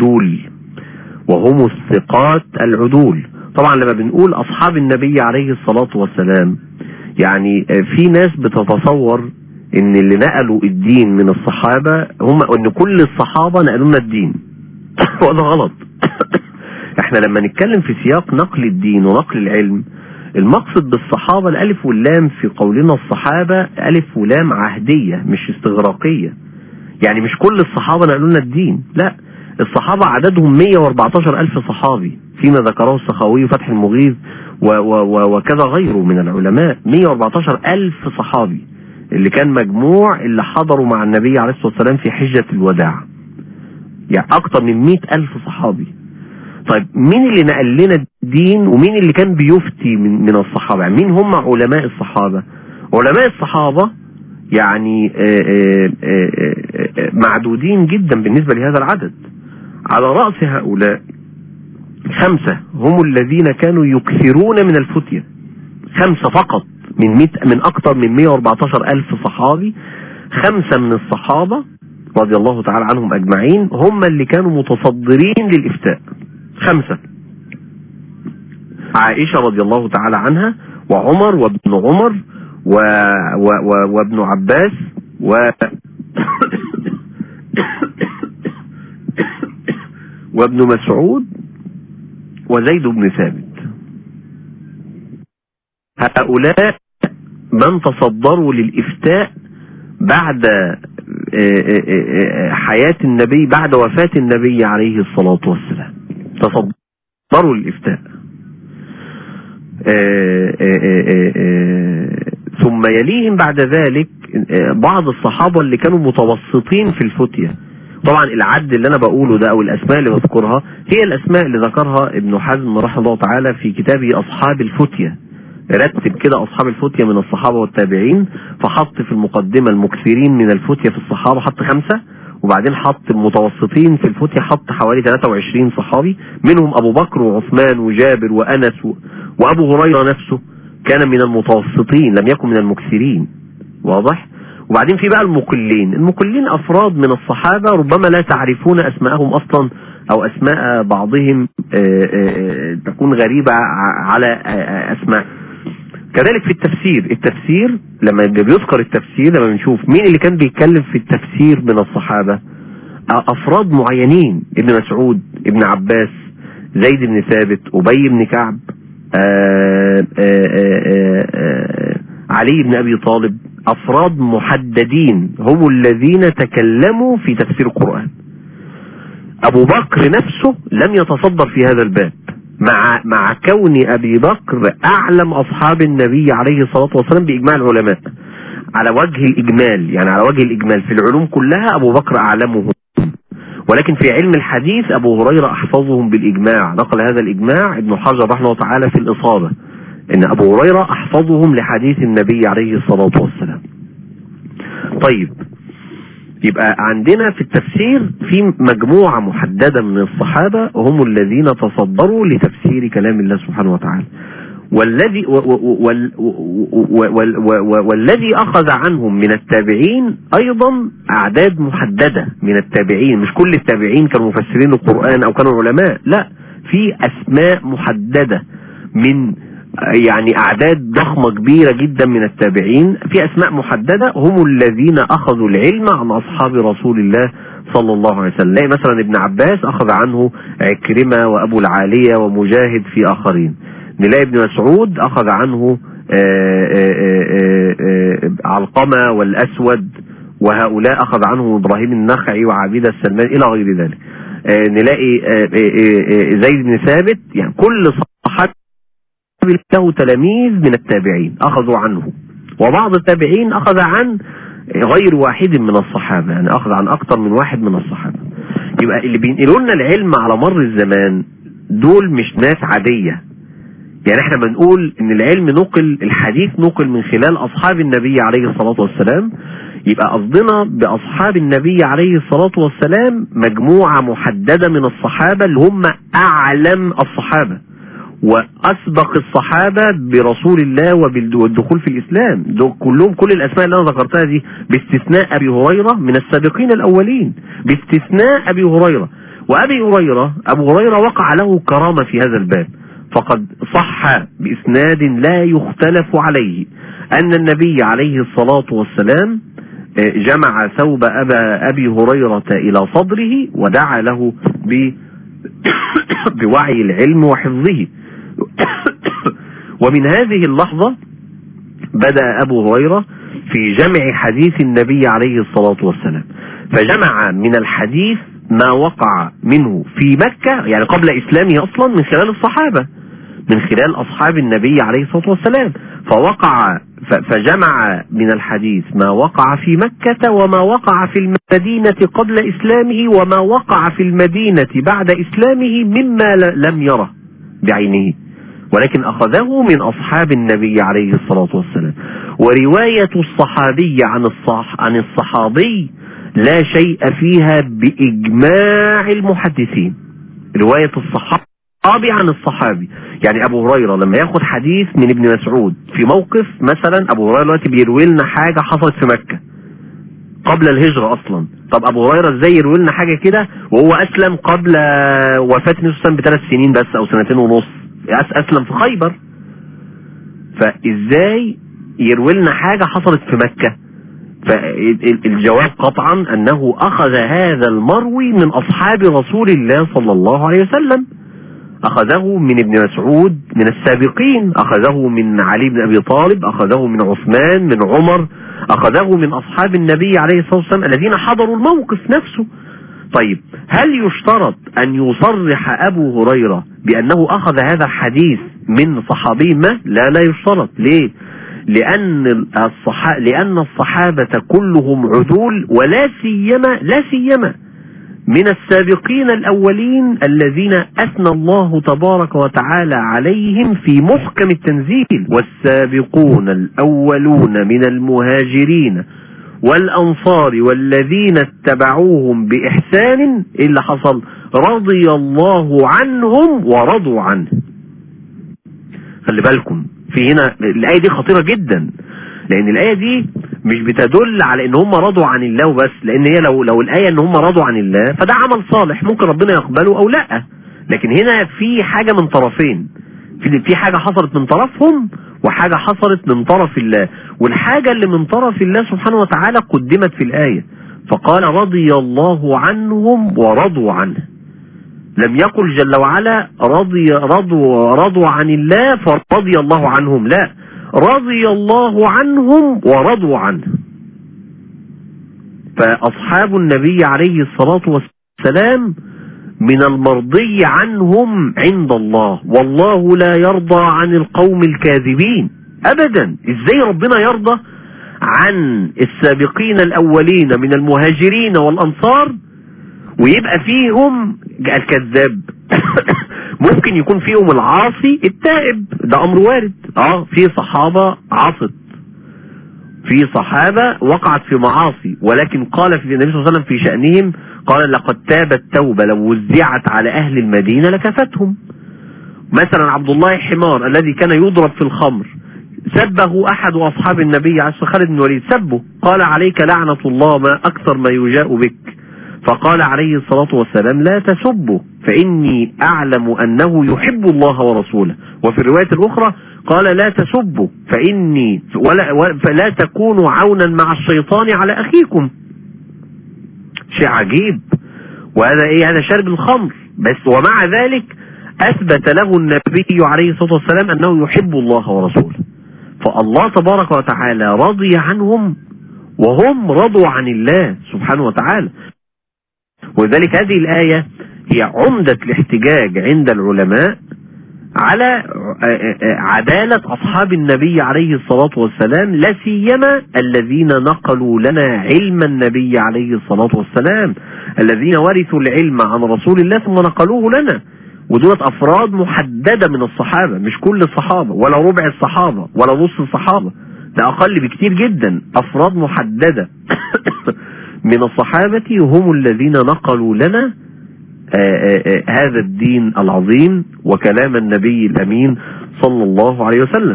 العدول. طبعا لما بنقول أصحاب النبي عليه الصلاة والسلام، يعني في ناس بتتصور ان اللي نقلوا الدين من الصحابة هم ان كل الصحابة نقلوا لنا الدين. وهذا غلط. احنا لما نتكلم في سياق نقل الدين ونقل العلم، المقصد بالصحابة الالف واللام في قولنا الصحابة الف ولام عهدية مش استغراقية. يعني مش كل الصحابة نقلوا لنا الدين، لا، الصحابة عددهم 114,000 صحابي فيما ذكره السخاوي فتح المغيث وكذا غيره من العلماء. 114,000 صحابي اللي كان مجموع اللي حضروا مع النبي عليه الصلاة والسلام في حجة الوداع، يعني أكتر من 100,000 صحابي. طيب مين اللي نقل لنا الدين ومين اللي كان بيفتي من الصحابة؟ يعني مين هم علماء الصحابة؟ علماء الصحابة يعني معدودين جدا بالنسبة لهذا العدد. على رأس هؤلاء 5 هم الذين كانوا يكثرون من الفتية. 5 فقط من أكثر من 114 ألف صحابي. 5 من الصحابة رضي الله تعالى عنهم أجمعين هم اللي كانوا متصدرين للإفتاء. 5: عائشة رضي الله تعالى عنها، وعمر، وابن عمر، وابن عباس، وابن مسعود، وزيد بن ثابت. هؤلاء من تصدروا للإفتاء بعد حياة النبي، بعد وفاة النبي عليه الصلاة والسلام، تصدروا للإفتاء. ثم يليهم بعد ذلك بعض الصحابة اللي كانوا متوسطين في الفتية. طبعا العد اللي انا بقوله ده او الاسماء اللي بذكرها هي الاسماء اللي ذكرها ابن حزم رحمه الله تعالى في كتابه اصحاب الفتية. رتب كده اصحاب الفتية من الصحابة والتابعين، فحط في المقدمة المكثرين من الفتية في الصحابة حط 5، وبعدين حط المتوسطين في الفتية حط حوالي 23 صحابي، منهم ابو بكر وعثمان وجابر وانس وابو هريرة نفسه كان من المتوسطين لم يكن من المكثرين. واضح؟ وبعدين في بقى المقلين افراد من الصحابة ربما لا تعرفون اسماءهم اصلا، او اسماء بعضهم تكون غريبة على اسماء. كذلك في التفسير لما بيذكر التفسير، لما بنشوف مين اللي كان بيتكلم في التفسير من الصحابة، افراد معينين: ابن مسعود، ابن عباس، زيد بن ثابت، ابي بن كعب، علي بن ابي طالب. افراد محددين هم الذين تكلموا في تفسير القرآن. ابو بكر نفسه لم يتصدر في هذا الباب، مع كون ابي بكر اعلم اصحاب النبي عليه الصلاة والسلام باجماع العلماء على وجه الاجمال، يعني على وجه الاجمال في العلوم كلها ابو بكر اعلمهم، ولكن في علم الحديث ابو هريرة احفظهم بالاجماع. نقل هذا الاجماع ابن حجر رحمه الله تعالى في الاصابة، ان ابو هريرة احفظهم لحديث النبي عليه الصلاة والسلام. طيب، يبقى عندنا في التفسير في مجموعة محددة من الصحابة هم الذين تصدروا لتفسير كلام الله سبحانه وتعالى، والذي اخذ عنهم من التابعين ايضا اعداد محددة من التابعين. مش كل التابعين كانوا مفسرين القرآن او كانوا علماء، لا، في اسماء محددة من يعني اعداد ضخمة كبيرة جدا من التابعين، في اسماء محددة هم الذين اخذوا العلم عن اصحاب رسول الله صلى الله عليه وسلم. مثلا ابن عباس اخذ عنه عكرمة وابو العالية ومجاهد في اخرين. نلاقي ابن مسعود اخذ عنه علقمة والاسود، وهؤلاء اخذ عنه ابراهيم النخعي وعبيدة السلمان الى غير ذلك. نلاقي زيد بن ثابت، يعني كل صحابي له تلاميذ من التابعين اخذوا عنه، وبعض التابعين اخذ عن غير واحد من الصحابة، يعني اخذ عن اكثر من واحد من الصحابة. يبقى اللي بينقلوا لنا العلم على مر الزمان دول مش ناس عادية. يعني احنا بنقول ان العلم نقل، الحديث نقل من خلال اصحاب النبي عليه الصلاة والسلام، يبقى قصدنا باصحاب النبي عليه الصلاة والسلام مجموعة محددة من الصحابة اللي هم اعلم الصحابة واسبق الصحابة برسول الله والدخول في الاسلام. دول كلهم، كل الاسماء اللي انا ذكرتها دي باستثناء ابي هريرة من السابقين الاولين، باستثناء ابي هريرة. ابو هريرة وقع له كرامة في هذا الباب، فقد صح باسناد لا يختلف عليه ان النبي عليه الصلاة والسلام جمع ثوب ابي هريرة الى صدره ودعا له بوعي العلم وحفظه. ومن هذه اللحظة بدأ أبو هريرة في جمع حديث النبي عليه الصلاة والسلام، فجمع من الحديث ما وقع منه في مكة، يعني قبل إسلامه أصلا، من خلال الصحابة، من خلال أصحاب النبي عليه الصلاة والسلام، فجمع من الحديث ما وقع في مكة وما وقع في المدينة قبل إسلامه وما وقع في المدينة بعد إسلامه مما لم يره بعينه، ولكن أخذه من أصحاب النبي عليه الصلاة والسلام. ورواية الصحابي عن الصحابي لا شيء فيها بإجماع المحدثين. رواية الصحابي عن الصحابي، يعني أبو هريرة لما ياخد حديث من ابن مسعود في موقف، مثلا أبو هريرة دلوقتي بيروي لنا حاجة حصلت في مكة قبل الهجرة أصلا. طب أبو هريرة ازاي يروي لنا حاجة كده وهو أسلم قبل وفاة النبي صلى الله عليه وسلم ب3 سنين بس أو 2.5 سنين، أسلم في خيبر، فإزاي يروي لنا حاجة حصلت في مكة؟ فالجواب قطعا أنه أخذ هذا المروي من أصحاب رسول الله صلى الله عليه وسلم، أخذه من ابن مسعود من السابقين، أخذه من علي بن أبي طالب، أخذه من عثمان، من عمر، أخذه من أصحاب النبي عليه الصلاة والسلام الذين حضروا الموقف نفسه. طيب هل يشترط أن يصرح أبو هريرة بأنه أخذ هذا الحديث من صحابي ما؟ لا يشترط. ليه؟ لأن الصحابة كلهم عدول، ولا سيما من السابقين الأولين الذين أثنى الله تبارك وتعالى عليهم في محكم التنزيل: والسابقون الأولون من المهاجرين والأنصار والذين اتبعوهم بإحسان، اللي حصل رضي الله عنهم ورضوا عنه. خلي بالكم في هنا الآية دي خطيرة جدا، لأن الآية دي مش بتدل على ان هم رضوا عن الله وبس، لان هي لو الآية ان هم رضوا عن الله فده عمل صالح ممكن ربنا يقبله او لا، لكن هنا في حاجة من طرفين، في حاجة حصلت من طرفهم وحاجة حصلت من طرف الله، والحاجة اللي من طرف الله سبحانه وتعالى قدمت في الآية، فقال رضي الله عنهم ورضوا عنه. لم يقل جل وعلا رضوا عن الله فرضي الله عنهم، لا، رضي الله عنهم ورضوا عنه. فأصحاب النبي عليه الصلاة والسلام من المرضي عنهم عند الله، والله لا يرضى عن القوم الكاذبين أبدا. إزاي ربنا يرضى عن السابقين الأولين من المهاجرين والأنصار ويبقى فيهم الكذاب؟ ممكن يكون فيهم العاصي التائب، ده أمر وارد. في صحابة عصت، في صحابة وقعت في معاصي، ولكن قال في النبي صلى الله عليه وسلم في شأنهم، قال لقد تابت توبة لو وزعت على أهل المدينة لكفتهم. مثلا عبد الله حمار الذي كان يضرب في الخمر، سبه أحد أصحاب النبي عليه خالد بن الوليد، سبه قال عليك لعنة الله ما أكثر ما يجاء بك، فقال عليه الصلاة والسلام لا تسبه فإني أعلم أنه يحب الله ورسوله. وفي الرواية الأخرى قال لا تسبه فلا تكونوا عونا مع الشيطان على أخيكم. شيء عجيب. وهذا هذا شرب الخمر بس، ومع ذلك أثبت له النبي عليه الصلاة والسلام أنه يحب الله ورسوله. فالله تبارك وتعالى رضي عنهم وهم رضوا عن الله سبحانه وتعالى. ولذلك هذه الآية هي عمدة الاحتجاج عند العلماء على عدالة أصحاب النبي عليه الصلاة والسلام، لا سيما الذين نقلوا لنا علم النبي عليه الصلاة والسلام، الذين ورثوا العلم عن رسول الله ثم نقلوه لنا. ودولت أفراد محددة من الصحابة، مش كل الصحابة ولا ربع الصحابة ولا نص الصحابة، ده أقل بكتير جدا، أفراد محددة من الصحابة هم الذين نقلوا لنا هذا الدين العظيم وكلام النبي الأمين صلى الله عليه وسلم.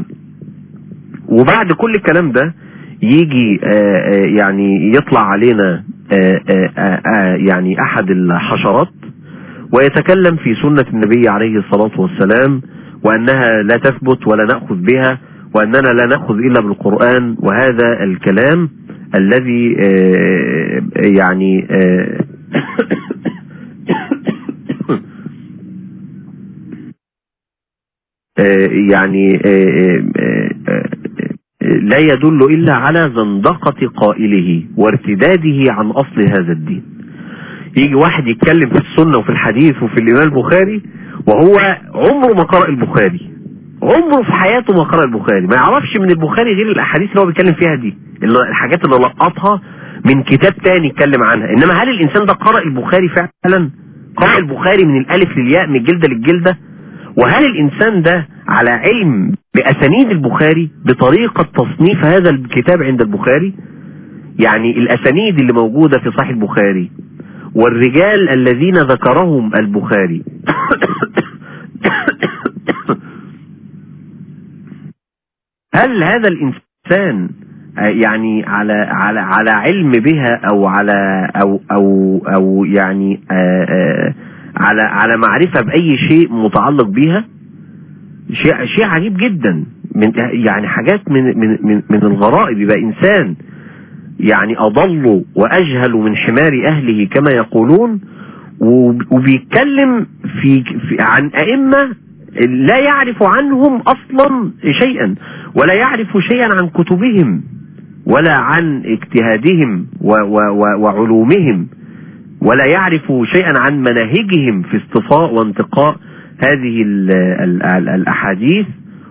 وبعد كل الكلام ده يجي يعني يطلع علينا يعني أحد الحشرات ويتكلم في سنة النبي عليه الصلاة والسلام، وأنها لا تثبت ولا نأخذ بها، وأننا لا نأخذ إلا بالقرآن. وهذا الكلام الذي يعني يعني لا يدل إلا على زندقة قائله وارتداده عن أصل هذا الدين. يجي واحد يتكلم في السنة وفي الحديث وفي الإمام البخاري وهو عمره ما قرأ البخاري، عمره في حياته ما قرأ البخاري، ما يعرفش من البخاري غير الأحاديث اللي هو بيتكلم فيها دي، الحاجات اللي لقطها من كتاب تاني يتكلم عنها. إنما هل الإنسان ده قرأ البخاري فعلا؟ قرأ البخاري من الألف للياء، من الجلدة للجلدة؟ وهل الإنسان ده على علم بأسانيد البخاري بطريقة تصنيف هذا الكتاب عند البخاري؟ يعني الأسانيد اللي موجودة في صحيح البخاري والرجال الذين ذكرهم البخاري هل هذا الإنسان يعني على علم بها أو على أو يعني على معرفة بأي شيء متعلق بها؟ شيء عجيب جدا، من يعني حاجات من الغرائب. يبقى إنسان يعني أضل وأجهل من حمار أهله كما يقولون، وبيتكلم عن أئمة لا يعرف عنهم أصلا شيئا، ولا يعرف شيئا عن كتبهم ولا عن اجتهادهم وعلومهم، ولا يعرف شيئا عن مناهجهم في استفاء وانتقاء هذه الأحاديث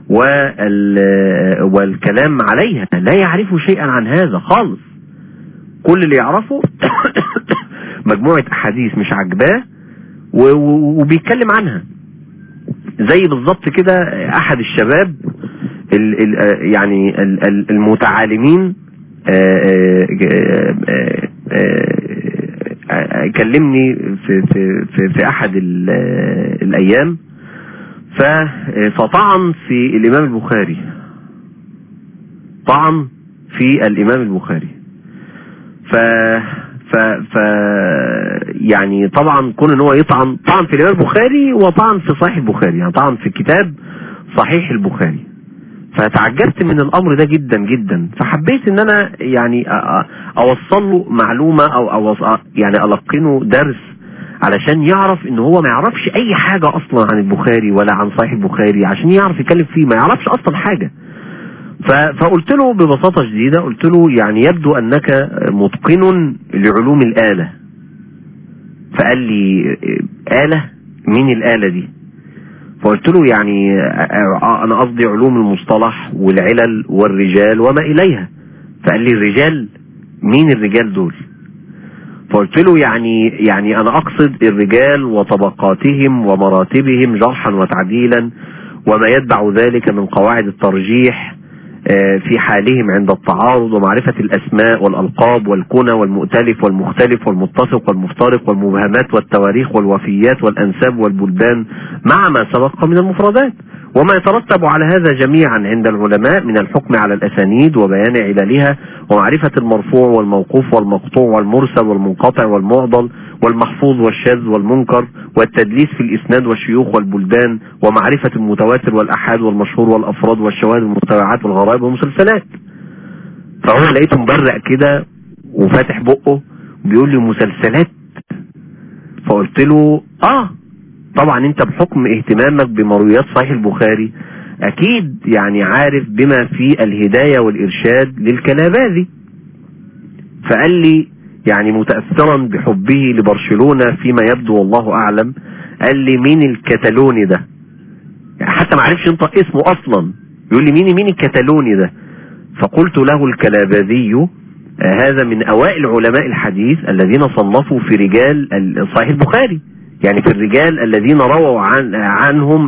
والكلام عليها. لا يعرف شيئا عن هذا خالص. كل اللي يعرفه مجموعة أحاديث مش عجباه وبيتكلم عنها. زي بالضبط كده أحد الشباب يعني المتعالمين كلمني في أحد الأيام فطعن في الإمام البخاري، طعن في الإمام البخاري. يعني طبعا كون ان هو يطعن في الإمام البخاري وطعن في صحيح البخاري، يعني طعن في كتاب صحيح البخاري. فتعجبت من الأمر ده جدا جدا، فحبيت ان انا يعني اوصل له معلومة او يعني القنه درس علشان يعرف ان هو ما يعرفش اي حاجة اصلا عن البخاري ولا عن صحيح البخاري، عشان يعرف يتكلم فيه. ما يعرفش اصلا حاجة. فقلت له ببساطة شديدة، قلت له يعني يبدو أنك متقن لعلوم الآلة. فقال لي آلة؟ مين الآلة دي؟ فقلت له يعني أنا قصدي علوم المصطلح والعلل والرجال وما إليها. فقال لي الرجال؟ مين الرجال دول؟ فقلت له يعني أنا أقصد الرجال وطبقاتهم ومراتبهم جرحا وتعديلا وما يتبع ذلك من قواعد الترجيح في حالهم عند التعارض، ومعرفة الأسماء والألقاب والكنى والمؤتلف والمختلف والمتفق والمفترق والمبهمات والتواريخ والوفيات والأنساب والبلدان مع ما سبق من المفردات، وما يترتب على هذا جميعا عند العلماء من الحكم على الأسانيد وبيان عللها ومعرفة المرفوع والموقوف والمقطوع والمرسل والمنقطع والمعضل والمحفوظ والشاذ والمنكر والتدليس في الإسناد والشيوخ والبلدان ومعرفة المتواتر والأحاد والمشهور والأفراد والشواذ والمتابعات والغرائب والمسلسلات. فهو لقيته مبرق كده وفاتح بقه بيقول لي مسلسلات. فقلت له طبعا انت بحكم اهتمامك بمرويات صحيح البخاري اكيد يعني عارف بما في الهداية والارشاد للكلاباذي. فقال لي يعني متأثرا بحبه لبرشلونة فيما يبدو والله اعلم، قال لي مين الكتالوني ده؟ يعني حتى ما عرفش ينطق اسمه اصلا، يقول لي مين الكتالوني ده؟ فقلت له الكلاباذي هذا من اوائل علماء الحديث الذين صنفوا في رجال صحيح البخاري، يعني في الرجال الذين رووا عنهم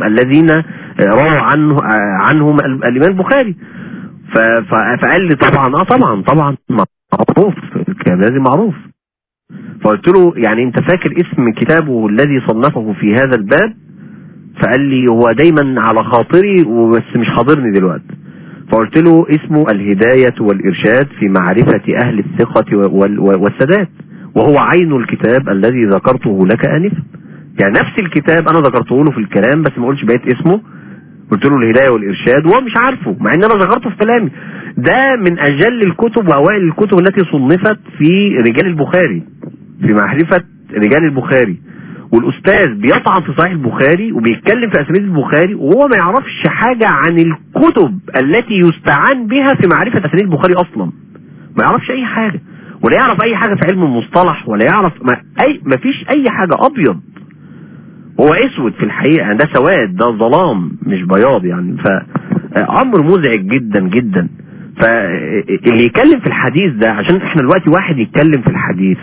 عنهم الإمام البخاري. فقال لي طبعا معروف، الكلاباذي معروف. فقلت له يعني انت فاكر اسم كتابه الذي صنفه في هذا الباب؟ فقال لي هو دايما على خاطري وبس مش حاضرني دلوقتي. فقلت له اسمه الهداية والإرشاد في معرفة أهل الثقة والسداد، وهو عين الكتاب الذي ذكرته لك آنفا. يعني نفس الكتاب انا ذكرته له في الكلام بس ما قلتش بقيت اسمه، قلت له الهداية والإرشاد وهو مش عارفه، مع ان انا ذكرته في كلامي. ده من اجل الكتب واوائل الكتب التي صنفت في رجال البخاري، في معرفة رجال البخاري. والاستاذ بيطعن في صحيح البخاري وبيتكلم في اسانيد البخاري وهو ما يعرفش حاجة عن الكتب التي يستعان بها في معرفة اسانيد البخاري اصلا. ما يعرفش اي حاجة، ولا يعرف اي حاجة في علم المصطلح، ولا يعرف ما فيش اي حاجة. ابيض، هو اسود في الحقيقة، ده سواد، ده ظلام مش بياض يعني. فأمر مزعج جدا جدا. فاللي يتكلم في الحديث ده، عشان احنا دلوقتي واحد يتكلم في الحديث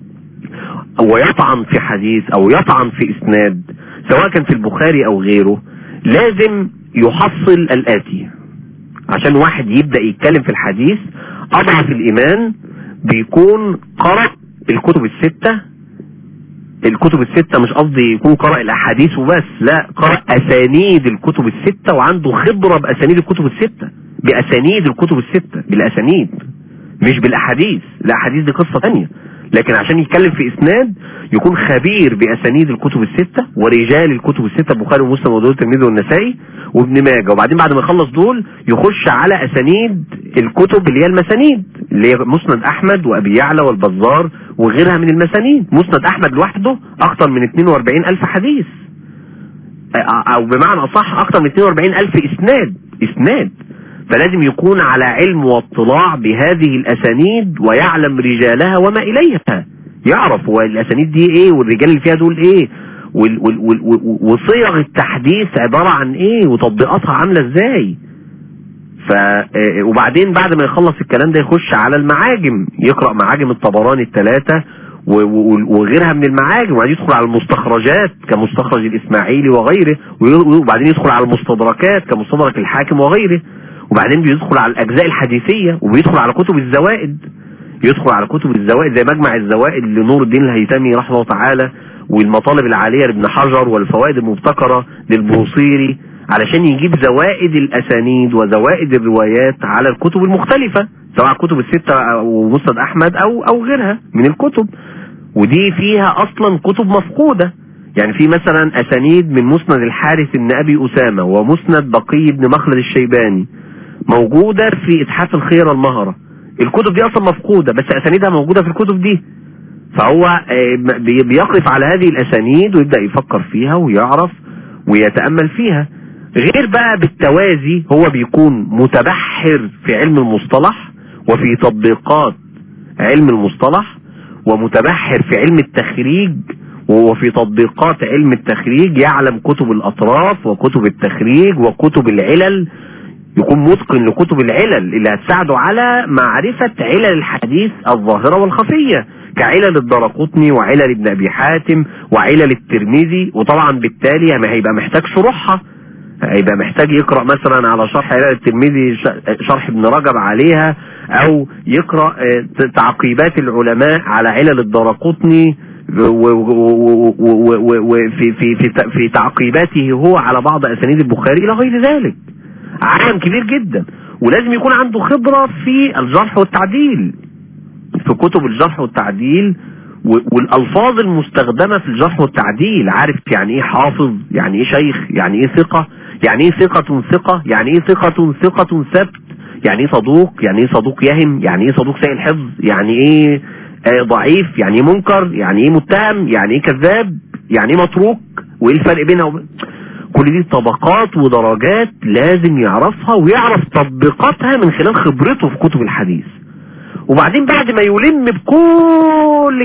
ويطعن في حديث او يطعن في اسناد سواء كان في البخاري او غيره، لازم يحصل الآتي. عشان واحد يبدأ يتكلم في الحديث، اضعف الايمان بيكون قرأ الكتب الستة. الكتب الستة مش قصدي يكون قرأ الأحاديث وبس، لا، قرأ أسانيد الكتب الستة وعنده خبرة بأسانيد الكتب الستة، بأسانيد الكتب الستة، بالأسانيد مش بالأحاديث. الأحاديث دي قصة تانية، لكن عشان يتكلم في إسناد يكون خبير بأسانيد الكتب الستة ورجال الكتب الستة، البخاري ومسلم وأبو داود والترمذي والنسائي وابن ماجه. وبعدين بعد ما يخلص دول يخش على أسانيد الكتب اللي هي المسانيد، اللي هي مسند أحمد وأبي يعلى والبزار وغيرها من المسانيد. مسند أحمد لوحده أكثر من 42,000 حديث، أو بمعنى أصح أكثر من 42,000 إسناد. فلازم يكون على علم واطلاع بهذه الأسانيد ويعلم رجالها وما إليها، يعرف هو الأسانيد دي إيه والرجال اللي فيها دول إيه وصيغ التحديث عبارة عن إيه وتطبيقاتها عاملة إزاي. وبعدين بعد ما يخلص الكلام ده يخش على المعاجم، يقرأ معاجم الطبراني الثلاثة وغيرها من المعاجم، وبعدين يدخل على المستخرجات كمستخرج الإسماعيلي وغيره، وبعدين يدخل على المستدركات كمستدرك الحاكم وغيره، وبعدين بيدخل على الأجزاء الحديثية، وبيدخل على كتب الزوائد، يدخل على كتب الزوائد زي مجمع الزوائد لنور الدين الهيثمي رحمه الله تعالى، والمطالب العالية لابن حجر، والفوائد المبتكرة للبوصيري، علشان يجيب زوائد الأسانيد وزوائد الروايات على الكتب المختلفة، سواء الكتب الستة أو مسند أحمد أو غيرها من الكتب. ودي فيها أصلا كتب مفقودة، يعني في مثلا أسانيد من مسند الحارث بن أبي أسامة ومسند بقي بن مخلد الشيباني موجودة في إتحاف الخيرة المهرة. الكتب دي أصلا مفقودة بس أسانيدها موجودة في الكتب دي، فهو بيقف على هذه الأسانيد ويبدأ يفكر فيها ويعرف ويتأمل فيها. غير بقى بالتوازي هو بيكون متبحر في علم المصطلح وفي تطبيقات علم المصطلح، ومتبحر في علم التخريج وفي تطبيقات علم التخريج، يعلم كتب الأطراف وكتب التخريج وكتب العلل، يكون متقن لكتب العلل اللي هتساعده على معرفة علل الحديث الظاهرة والخفية، كعلل الدارقطني وعلل ابن أبي حاتم وعلل الترمذي. وطبعا بالتالي هيبقى محتاج شروحها، هيبقى محتاج يقرأ مثلا على شرح علل الترمذي شرح ابن رجب عليها، أو يقرأ تعقيبات العلماء على علل الدارقطني في تعقيباته هو على بعض أسانيد البخاري إلى غير ذلك. عالم كبير جدا، ولازم يكون عنده خبرة في الجرح والتعديل، في كتب الجرح والتعديل والألفاظ المستخدمة في الجرح والتعديل، عارف يعني ايه حافظ، يعني ايه شيخ، يعني ايه ثقة، يعني ايه ثقة ثقة، يعني ايه ثقة ثبت، يعني ايه صدوق، يعني ايه صدوق يهم، يعني ايه صدوق سيء الحفظ، يعني ايه ضعيف، يعني ايه منكر، يعني ايه متهم، يعني ايه كذاب، يعني ايه متروك، وايه الفرق بينها كل دي طبقات ودرجات لازم يعرفها ويعرف تطبيقاتها من خلال خبرته في كتب الحديث. وبعدين بعد ما يلم بكل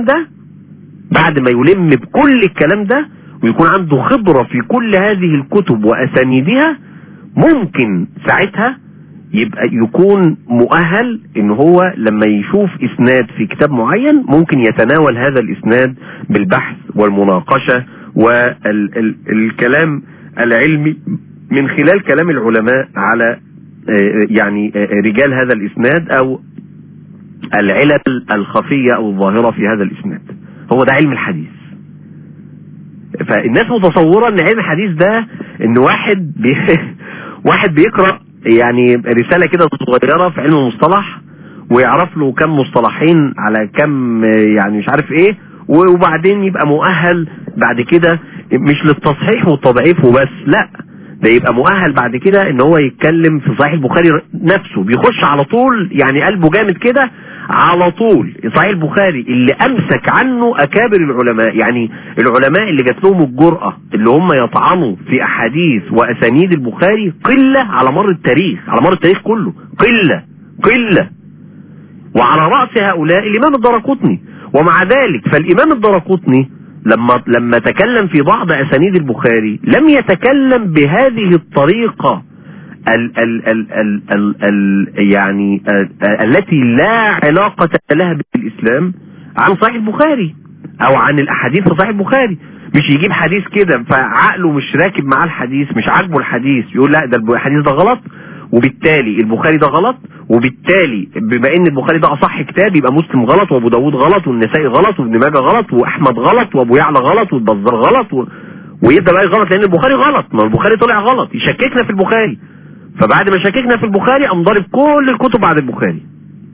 الكلام ده ويكون عنده خبرة في كل هذه الكتب وأسانيدها، ممكن ساعتها يكون مؤهل ان هو لما يشوف اسناد في كتاب معين ممكن يتناول هذا الاسناد بالبحث والمناقشة والكلام العلمي من خلال كلام العلماء على يعني رجال هذا الاسناد او العلل الخفية او الظاهرة في هذا الاسناد. هو ده علم الحديث. فالناس متصورة ان علم الحديث ده ان واحد بيقرأ يعني رسالة كده صغيرة في علم المصطلح ويعرف له كم مصطلحين على كم يعني مش عارف ايه، وبعدين يبقى مؤهل بعد كده مش للتصحيح والتضعيف وبس، لا، ده يبقى مؤهل بعد كده ان هو يتكلم في صحيح البخاري نفسه، بيخش على طول يعني قلبه جامد كده على طول صحيح البخاري اللي امسك عنه اكابر العلماء، يعني العلماء اللي جات لهم الجرأة اللي هم يطعنوا في احاديث واسانيد البخاري قلة على مر التاريخ كله، قلة. وعلى رأس هؤلاء الامام الدارقطني. ومع ذلك فالامام الدارقطني لما تكلم في بعض اسانيد البخاري لم يتكلم بهذه الطريقة يعني التي لا علاقة لها بالإسلام عن صحيح البخاري او عن الاحاديث في صحيح البخاري. مش يجيب حديث كده فعقله مش راكب مع الحديث، مش عاجبه الحديث يقول لا ده الحديث ده غلط، وبالتالي البخاري ده غلط، وبالتالي بما ان البخاري ده اصح كتاب يبقى مسلم غلط، وابو داود غلط، والنسائي غلط، وابن ماجه غلط، واحمد غلط، وابو يعلى غلط، والبزار غلط، ويبدا بقى غلط لان البخاري غلط. ما البخاري طلع غلط، يشككنا في البخاري. فبعد ما شككنا في البخاري قام ضارب كل الكتب بعد البخاري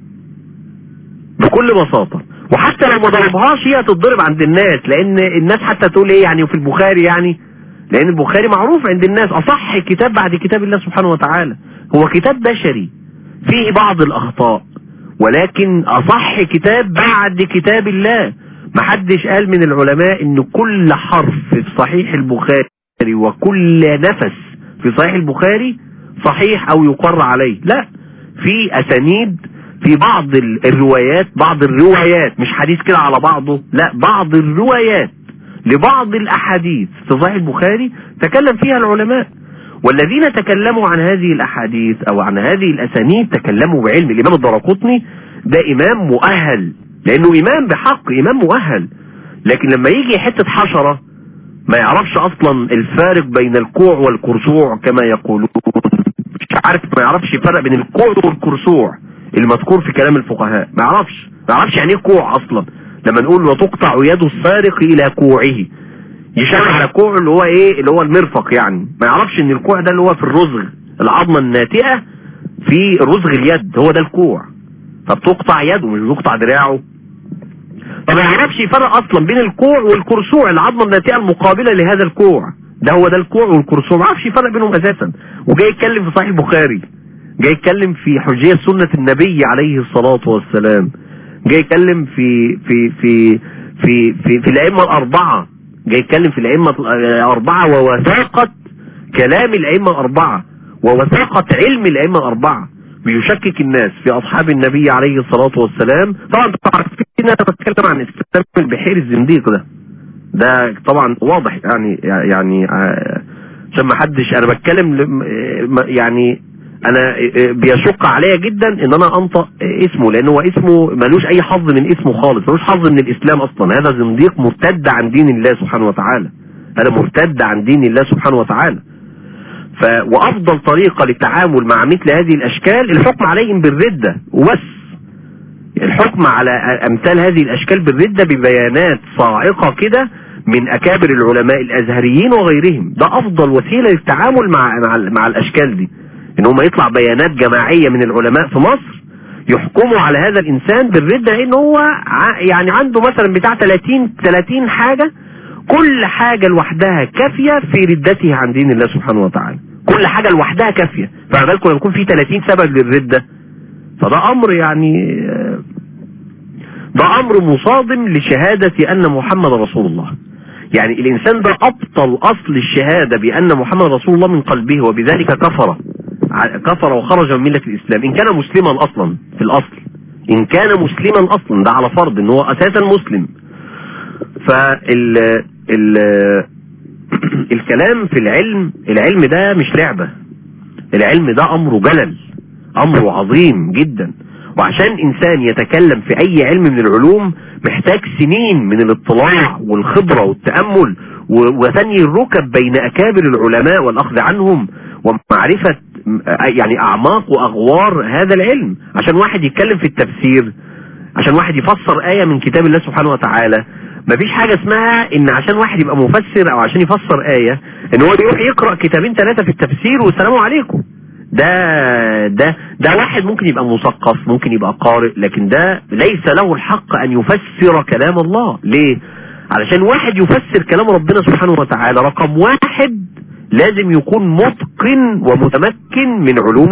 بكل بساطه. وحتى لو ما ضربهاش هي هتتضرب عند الناس، لان الناس حتى تقول ايه يعني وفي البخاري يعني، لان البخاري معروف عند الناس اصح كتاب بعد كتاب الله سبحانه وتعالى. هو كتاب بشري فيه بعض الاخطاء، ولكن اصح كتاب بعد كتاب الله. محدش قال من العلماء ان كل حرف في صحيح البخاري وكل نفس في صحيح البخاري صحيح او يقر عليه، لا، في اسانيد في بعض الروايات مش حديث كده على بعضه، لا، بعض الروايات لبعض الاحاديث في صحيح البخاري تكلم فيها العلماء، والذين تكلموا عن هذه الاحاديث او عن هذه الاسانيد تكلموا بعلم. الامام الدارقطني ده امام مؤهل، لانه امام بحق، امام مؤهل، لكن لما يجي حتة حشرة ما يعرفش اصلا الفارق بين الكوع والكرسوع كما يقولون، مش عارف، ما يعرفش يفرق بين الكوع والكرسوع المذكور في كلام الفقهاء، ما يعرفش يعني ايه كوع اصلا. لما نقول وتقطع يد السارق الى كوعه، يشاور على كوع اللي هو ايه، اللي هو المرفق يعني، ما يعرفش ان الكوع ده اللي هو في الرزغ، العظمه الناتئه في رزغ اليد، هو ده الكوع. فبتقطع يده مش بتقطع دراعه. فما يعرفش يفرق اصلا بين الكوع والكرسوع، العظمه الناتئه المقابله لهذا الكوع، ده هو ده الكوع والكرسوع، ما يعرفش يفرق بينهم اساسا. وجاي يتكلم في صحيح البخاري، جاي يتكلم في حجيه سنه النبي عليه الصلاه والسلام، جاي يتكلم في الائمه الاربعه، جاي يتكلم في الائمه الاربعه ووثاقه كلام الائمه الاربعه ووثاقه علم الائمه الاربعه، بيشكك الناس في اصحاب النبي عليه الصلاه والسلام. طبعا انتوا عارفين انا بتكلم عن اسلام البحيري الزنديق ده طبعا واضح يعني عشان ما حدش، انا بتكلم يعني انا بيشق عليا جدا ان انا انطق اسمه، لانه هو اسمه ملوش اي حظ من اسمه خالص، ملوش حظ من الاسلام اصلا. هذا زنديق مرتد عن دين الله سبحانه وتعالى، هذا مرتد عن دين الله سبحانه وتعالى. وافضل طريقة للتعامل مع مثل هذه الاشكال الحكم عليهم بالردة وبس، الحكم على امثال هذه الاشكال بالردة ببيانات صاعقة كده من اكابر العلماء الازهريين وغيرهم. ده افضل وسيلة للتعامل مع الاشكال دي، ان هم يطلع بيانات جماعية من العلماء في مصر يحكموا على هذا الانسان بالردة، ان هو يعني عنده مثلا بتاع 30 حاجة، كل حاجة لوحدها كافية في ردته عن دين الله سبحانه وتعالى، كل حاجة لوحدها كافية. فما بالكم لما يكون في 30 سبب للردة، فده امر يعني ده امر مصادم لشهادة ان محمد رسول الله. يعني الانسان ده ابطل اصل الشهادة بان محمد رسول الله من قلبه، وبذلك كفر وخرج من ملة الاسلام ان كان مسلما اصلا في الاصل، ان كان مسلما اصلا، ده على فرض ان هو اساسا مسلم. الكلام في العلم ده مش لعبة، العلم ده امره جلل، امره عظيم جدا. وعشان انسان يتكلم في اي علم من العلوم محتاج سنين من الاطلاع والخبرة والتأمل وثني الركب بين اكابر العلماء والاخذ عنهم ومعرفة يعني اعماق واغوار هذا العلم. عشان واحد يتكلم في التفسير، عشان واحد يفسر آية من كتاب الله سبحانه وتعالى، مفيش حاجة اسمها ان عشان واحد يبقى مفسر او عشان يفسر آية ان هو يروح يقرأ 2-3 في التفسير والسلام عليكم. ده واحد ممكن يبقى مثقف، ممكن يبقى قارئ، لكن ده ليس له الحق ان يفسر كلام الله. ليه؟ علشان واحد يفسر كلام ربنا سبحانه وتعالى رقم واحد لازم يكون متقن ومتمكن من علوم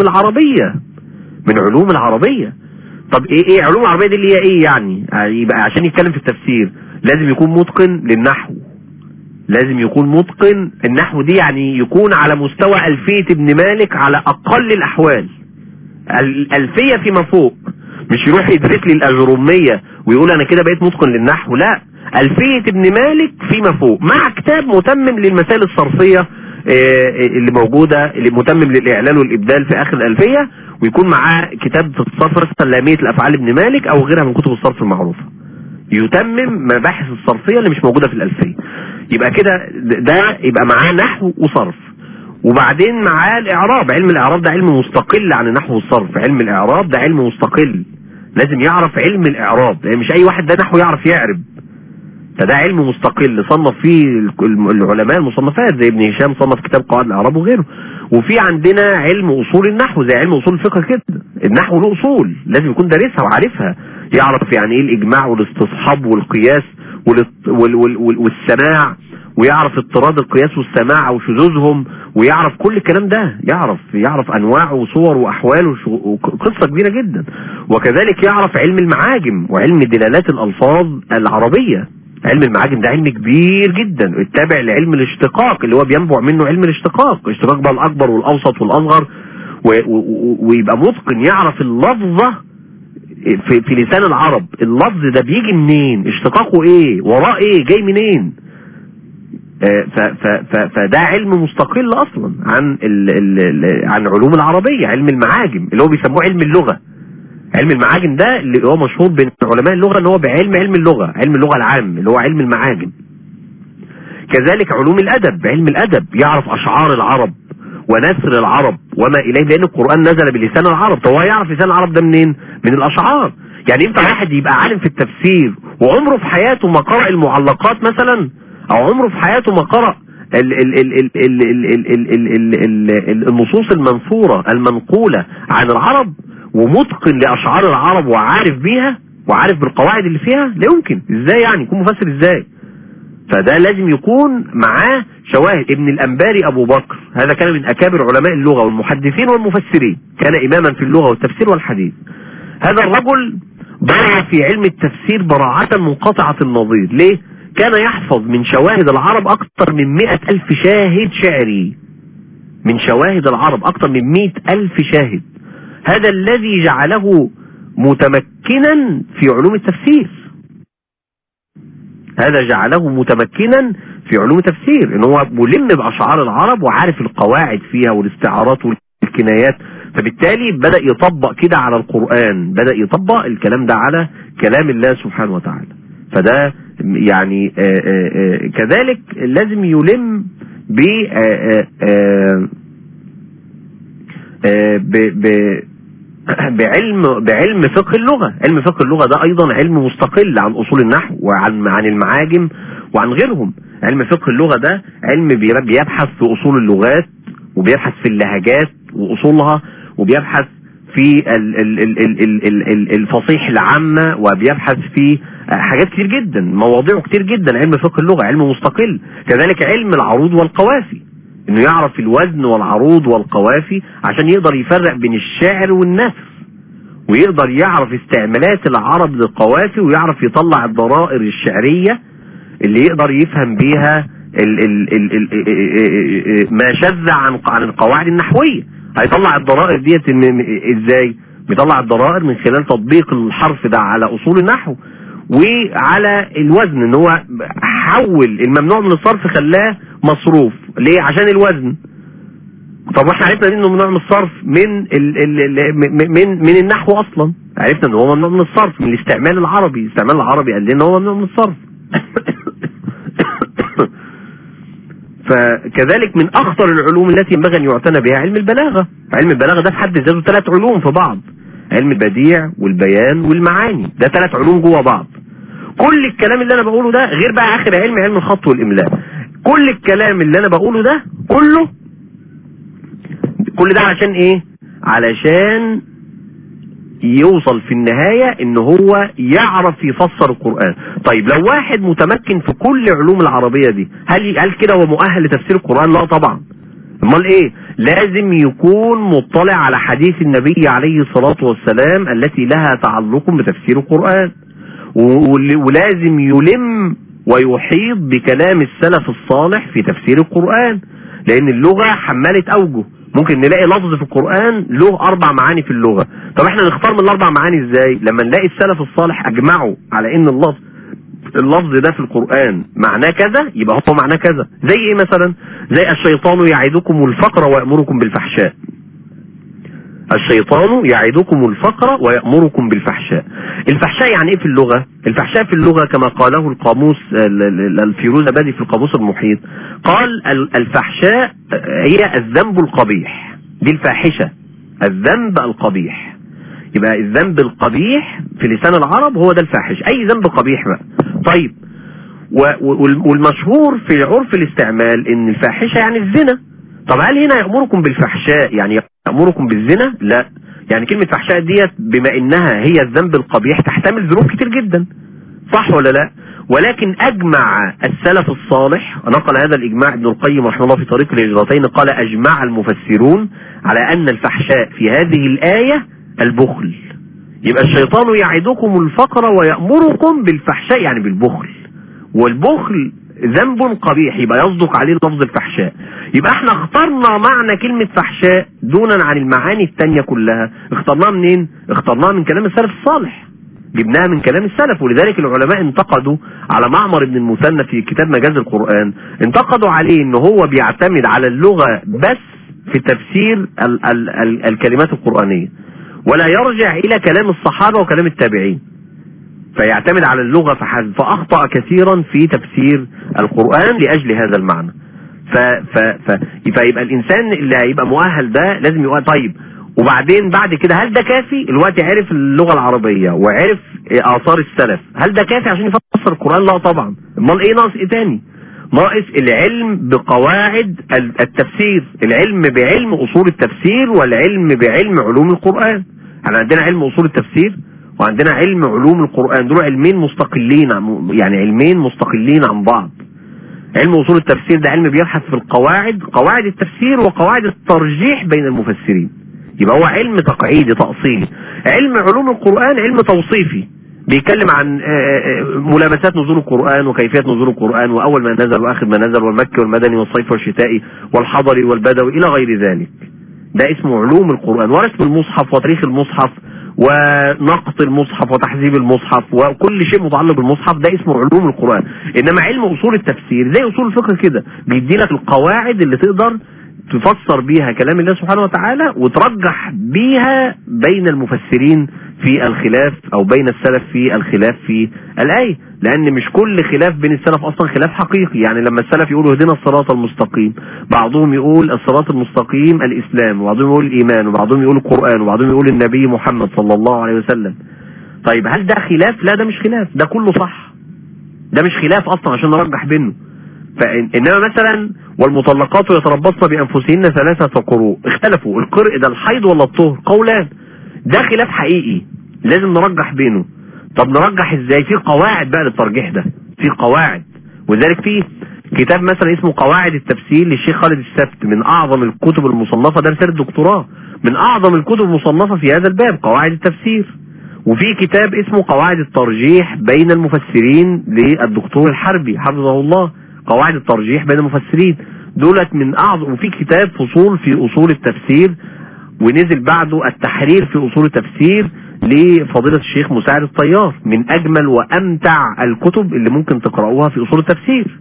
العربية. طب ايه علوم العربية دي اللي هي ايه يعني؟ يبقى عشان يتكلم في التفسير لازم يكون متقن للنحو، لازم يكون متقن النحو دي، يعني يكون على مستوى ألفية ابن مالك على اقل الاحوال، الألفية فيما فوق، مش يروح يدرس لي الأجرومية ويقول انا كده بقيت متقن للنحو، لا، ألفية ابن مالك فيما فوق مع كتاب متمم للمسائل الصرفية اللي موجودة، اللي متمم للإعلال والإبدال في آخر الألفية، ويكون معاه كتاب في الصرف لامية الأفعال ابن مالك أو غيرها من كتب الصرف المعروفة، يتمم مباحث الصرفية اللي مش موجودة في الألفية. يبقى كده ده يبقى معاه نحو وصرف. وبعدين معاه الاعراب. علم الاعراب ده علم مستقل عن النحو والصرف. علم الاعراب ده علم مستقل، لازم يعرف علم الاعراب، لان مش اي واحد ده نحو يعرف يعرب. فده علم مستقل صنف فيه العلماء المصنفات، زي ابن هشام صنف كتاب قواعد الاعراب وغيره. وفي عندنا علم اصول النحو زي علم اصول الفقه كده. النحو له اصول لازم يكون دارسها وعارفها، يعرف يعني ايه الاجماع والاستصحاب والقياس والسماع، ويعرف اضطراد القياس والسماع او شذوذهم، ويعرف كل الكلام ده، يعرف انواع وصور واحوال وقصه كبيره جدا. وكذلك يعرف علم المعاجم وعلم دلالات الالفاظ العربيه. علم المعاجم ده علم كبير جدا، التابع لعلم الاشتقاق اللي هو بينبع منه علم الاشتقاق بقى الاكبر والاوسط والاصغر، ويبقى متقن يعرف اللفظه في لسان العرب، اللفظ ده بيجي منين، اشتقاقه ايه، وراه ايه، جاي منين. فده علم مستقل اصلا عن علوم العربيه. علم المعاجم اللي هو بيسموه علم اللغه. علم المعاجم ده اللي هو مشهور بين علماء اللغه ان هو علم اللغه، علم اللغه العام اللي هو علم المعاجم. كذلك علوم الادب، علم الادب يعرف اشعار العرب ونثر العرب وما اليه، لان القران نزل بلسان العرب. طب هو يعرف لسان العرب ده منين؟ من الاشعار. يعني ينفع واحد يبقى عالم في التفسير وعمره في حياته ما قرأ المعلقات مثلا، او عمره في حياته ما قرأ النصوص المنثورة المنقولة عن العرب، ومتقن لأشعار العرب وعارف بيها وعارف بالقواعد اللي فيها؟ لا يمكن. ازاي يعني يكون مفسر ازاي؟ فده لازم يكون معاه شواهد. ابن الأنباري أبو بكر هذا كان من أكابر علماء اللغة والمحدثين والمفسرين، كان إماما في اللغة والتفسير والحديث. هذا الرجل برع في علم التفسير براعة منقطعة النظير. ليه؟ كان يحفظ من شواهد العرب أكثر من 100,000 شاهد شعري. من شواهد العرب أكثر من 100,000 شاهد. هذا الذي جعله متمكنا في علوم التفسير. هذا جعله متمكنا في علوم التفسير، ان هو ملم بأشعار العرب وعارف القواعد فيها والاستعارات والكنايات. فبالتالي بدأ يطبق كده على القرآن، بدأ يطبق الكلام ده على كلام الله سبحانه وتعالى. فده يعني كذلك لازم يلم بعلم فقه اللغة. علم فقه اللغة ده ايضا علم مستقل عن اصول النحو وعن المعاجم وعن غيرهم. علم فقه اللغة ده علم بيبحث في اصول اللغات، وبيبحث في اللهجات واصولها، وبيبحث في الفصيح العامة، وبيبحث في حاجات كتير جدا، مواضيع كتير جدا. علم فقه اللغة علم مستقل. كذلك علم العروض والقوافي، انه يعرف الوزن والعروض والقوافي عشان يقدر يفرق بين الشعر والنثر، ويقدر يعرف استعمالات العرب للقوافي، ويعرف يطلع الضرائر الشعرية اللي يقدر يفهم بيها ما شذ عن القواعد النحوية. هيطلع الضرائر ديت ازاي؟ بيطلع الضرائر من خلال تطبيق الحرف ده على اصول النحو وعلى الوزن، ان هو حول الممنوع من الصرف خلاه مصروف. ليه؟ عشان الوزن. طب واحنا عرفنا انه ممنوع من الصرف من النحو اصلا، عرفنا ان هو ممنوع من الصرف من الاستعمال العربي. الاستعمال العربي قال لنا هو ممنوع من الصرف. فكذلك من اخطر العلوم التي ينبغي ان يعتنى بها علم البلاغه. علم البلاغه ده في حد ذاته 3 علوم في بعض، علم البديع والبيان والمعاني، ده 3 علوم جوه بعض. كل الكلام اللي انا بقوله ده غير بقى اخر علم الخط والاملاء. كل الكلام اللي انا بقوله ده كل ده عشان ايه؟ علشان يوصل في النهاية ان هو يعرف يفسر القرآن. طيب لو واحد متمكن في كل علوم العربية دي، هل كده هو مؤهل لتفسير القرآن؟ لا طبعا. امال ايه؟ لازم يكون مطلع على حديث النبي عليه الصلاة والسلام التي لها تعلق بتفسير القرآن، ولازم يلم ويحيط بكلام السلف الصالح في تفسير القرآن، لان اللغة حمالة اوجه. ممكن نلاقي لفظ في القرآن له 4 معاني في اللغة. طب احنا نختار من ال4 معاني ازاي؟ لما نلاقي السلف الصالح اجمعوا على ان اللفظ ده في القرآن معناه كذا، يبقى هو معناه كذا. زي ايه مثلا؟ زي الشيطان يعدكم الفقر ويأمركم بالفحشاء. الشيطان يعدكم الفقر ويأمركم بالفحشاء. الفحشاء يعني ايه في اللغة؟ الفحشاء في اللغة كما قاله القاموس الفيروزابادي في القاموس المحيط، قال الفحشاء هي الذنب القبيح، دي الفاحشة، الذنب القبيح. يبقى الذنب القبيح في لسان العرب هو ده الفاحش، اي ذنب قبيح بقى. طيب والمشهور في عرف الاستعمال ان الفاحشة يعني الزنا. طب هل هنا يأمركم بالفحشاء يعني يأمركم بالزنا؟ لا، يعني كلمة فحشاء ديت بما انها هي الذنب القبيح تحتمل ذنوب كتير جدا، صح ولا لا؟ ولكن اجمع السلف الصالح، نقل هذا الاجماع ابن القيم رحمه الله في طريق الهجرتين، قال اجمع المفسرون على ان الفحشاء في هذه الآية البخل. يبقى الشيطان يعدكم الفقر ويأمركم بالفحشاء يعني بالبخل، والبخل ذنب قبيح يبقى يصدق عليه لفظ الفحشاء. يبقى احنا اخترنا معنى كلمة فحشاء دونا عن المعاني التانية كلها. اخترناها منين؟ اخترناها من كلام السلف الصالح، جبناها من كلام السلف. ولذلك العلماء انتقدوا على معمر بن المثنى في كتاب مجاز القرآن، انتقدوا عليه ان هو بيعتمد على اللغة بس في تفسير الكلمات القرآنية، ولا يرجع الى كلام الصحابة وكلام التابعين، فيعتمد على اللغة فحسب، فأخطأ كثيرا في تفسير القرآن لأجل هذا المعنى. فيبقى الإنسان اللي هيبقى مؤهل ده لازم يبقى طيب. وبعدين بعد كده هل ده كافي؟ الوقت عرف اللغة العربية وعرف آثار السلف، هل ده كافي عشان يفسر القرآن؟ لا طبعا. امال ايه ناقص؟ ايه تاني؟ ناقص العلم بقواعد التفسير، العلم بعلم أصول التفسير والعلم بعلم علوم القرآن. احنا عندنا علم أصول التفسير وعندنا علم علوم القرآن، دول علمين مستقلين، يعني علمين مستقلين عن بعض. علم أصول التفسير ده علم بيبحث في القواعد، قواعد التفسير وقواعد الترجيح بين المفسرين، يبقى هو علم تقعيدي تأصيلي. علم علوم القرآن علم توصيفي، بيتكلم عن ملابسات نزول القرآن وكيفية نزول القرآن وأول ما نزل وآخر ما نزل والمكي والمدني والصيف والشتائي والحضري والبدوي إلى غير ذلك. ده اسمه علوم القرآن، ورسم المصحف وتاريخ المصحف ونقط المصحف وتحذيب المصحف وكل شيء متعلق بالمصحف، ده اسمه علوم القرآن. انما علم اصول التفسير زي اصول الفقه كده، بيدي لك القواعد اللي تقدر تفسر بيها كلام الله سبحانه وتعالى وترجح بيها بين المفسرين في الخلاف او بين السلف في الخلاف في الآية، لان مش كل خلاف بين السلف اصلا خلاف حقيقي. يعني لما السلف يقولوا اهدنا الصراط المستقيم، بعضهم يقول الصراط المستقيم الاسلام، وبعضهم يقول الايمان، وبعضهم يقول القرآن، وبعضهم يقول النبي محمد صلى الله عليه وسلم. طيب هل ده خلاف؟ لا، ده مش خلاف، ده كله صح، ده مش خلاف اصلا عشان نرجح بينه. انما مثلا والمطلقات يتربصن بانفسهن 3 قروء، اختلفوا القرء ده الحيض ولا الطهر؟ قولان، ده خلاف حقيقي لازم نرجح بينه. طب نرجح ازاي؟ في قواعد بقى للترجيح ده، في قواعد. وذلك في كتاب مثلا اسمه قواعد التفسير للشيخ خالد السبت، من اعظم الكتب المصنفة، ده رسالة دكتوراه، من اعظم الكتب المصنفة في هذا الباب قواعد التفسير. وفي كتاب اسمه قواعد الترجيح بين المفسرين للدكتور الحربي حفظه الله، قواعد الترجيح بين المفسرين دولت من اعظم. وفي كتاب فصول في اصول التفسير، ونزل بعده التحرير في اصول التفسير لفضيلة الشيخ مساعد الطيار، من اجمل وامتع الكتب اللي ممكن تقرأوها في اصول التفسير.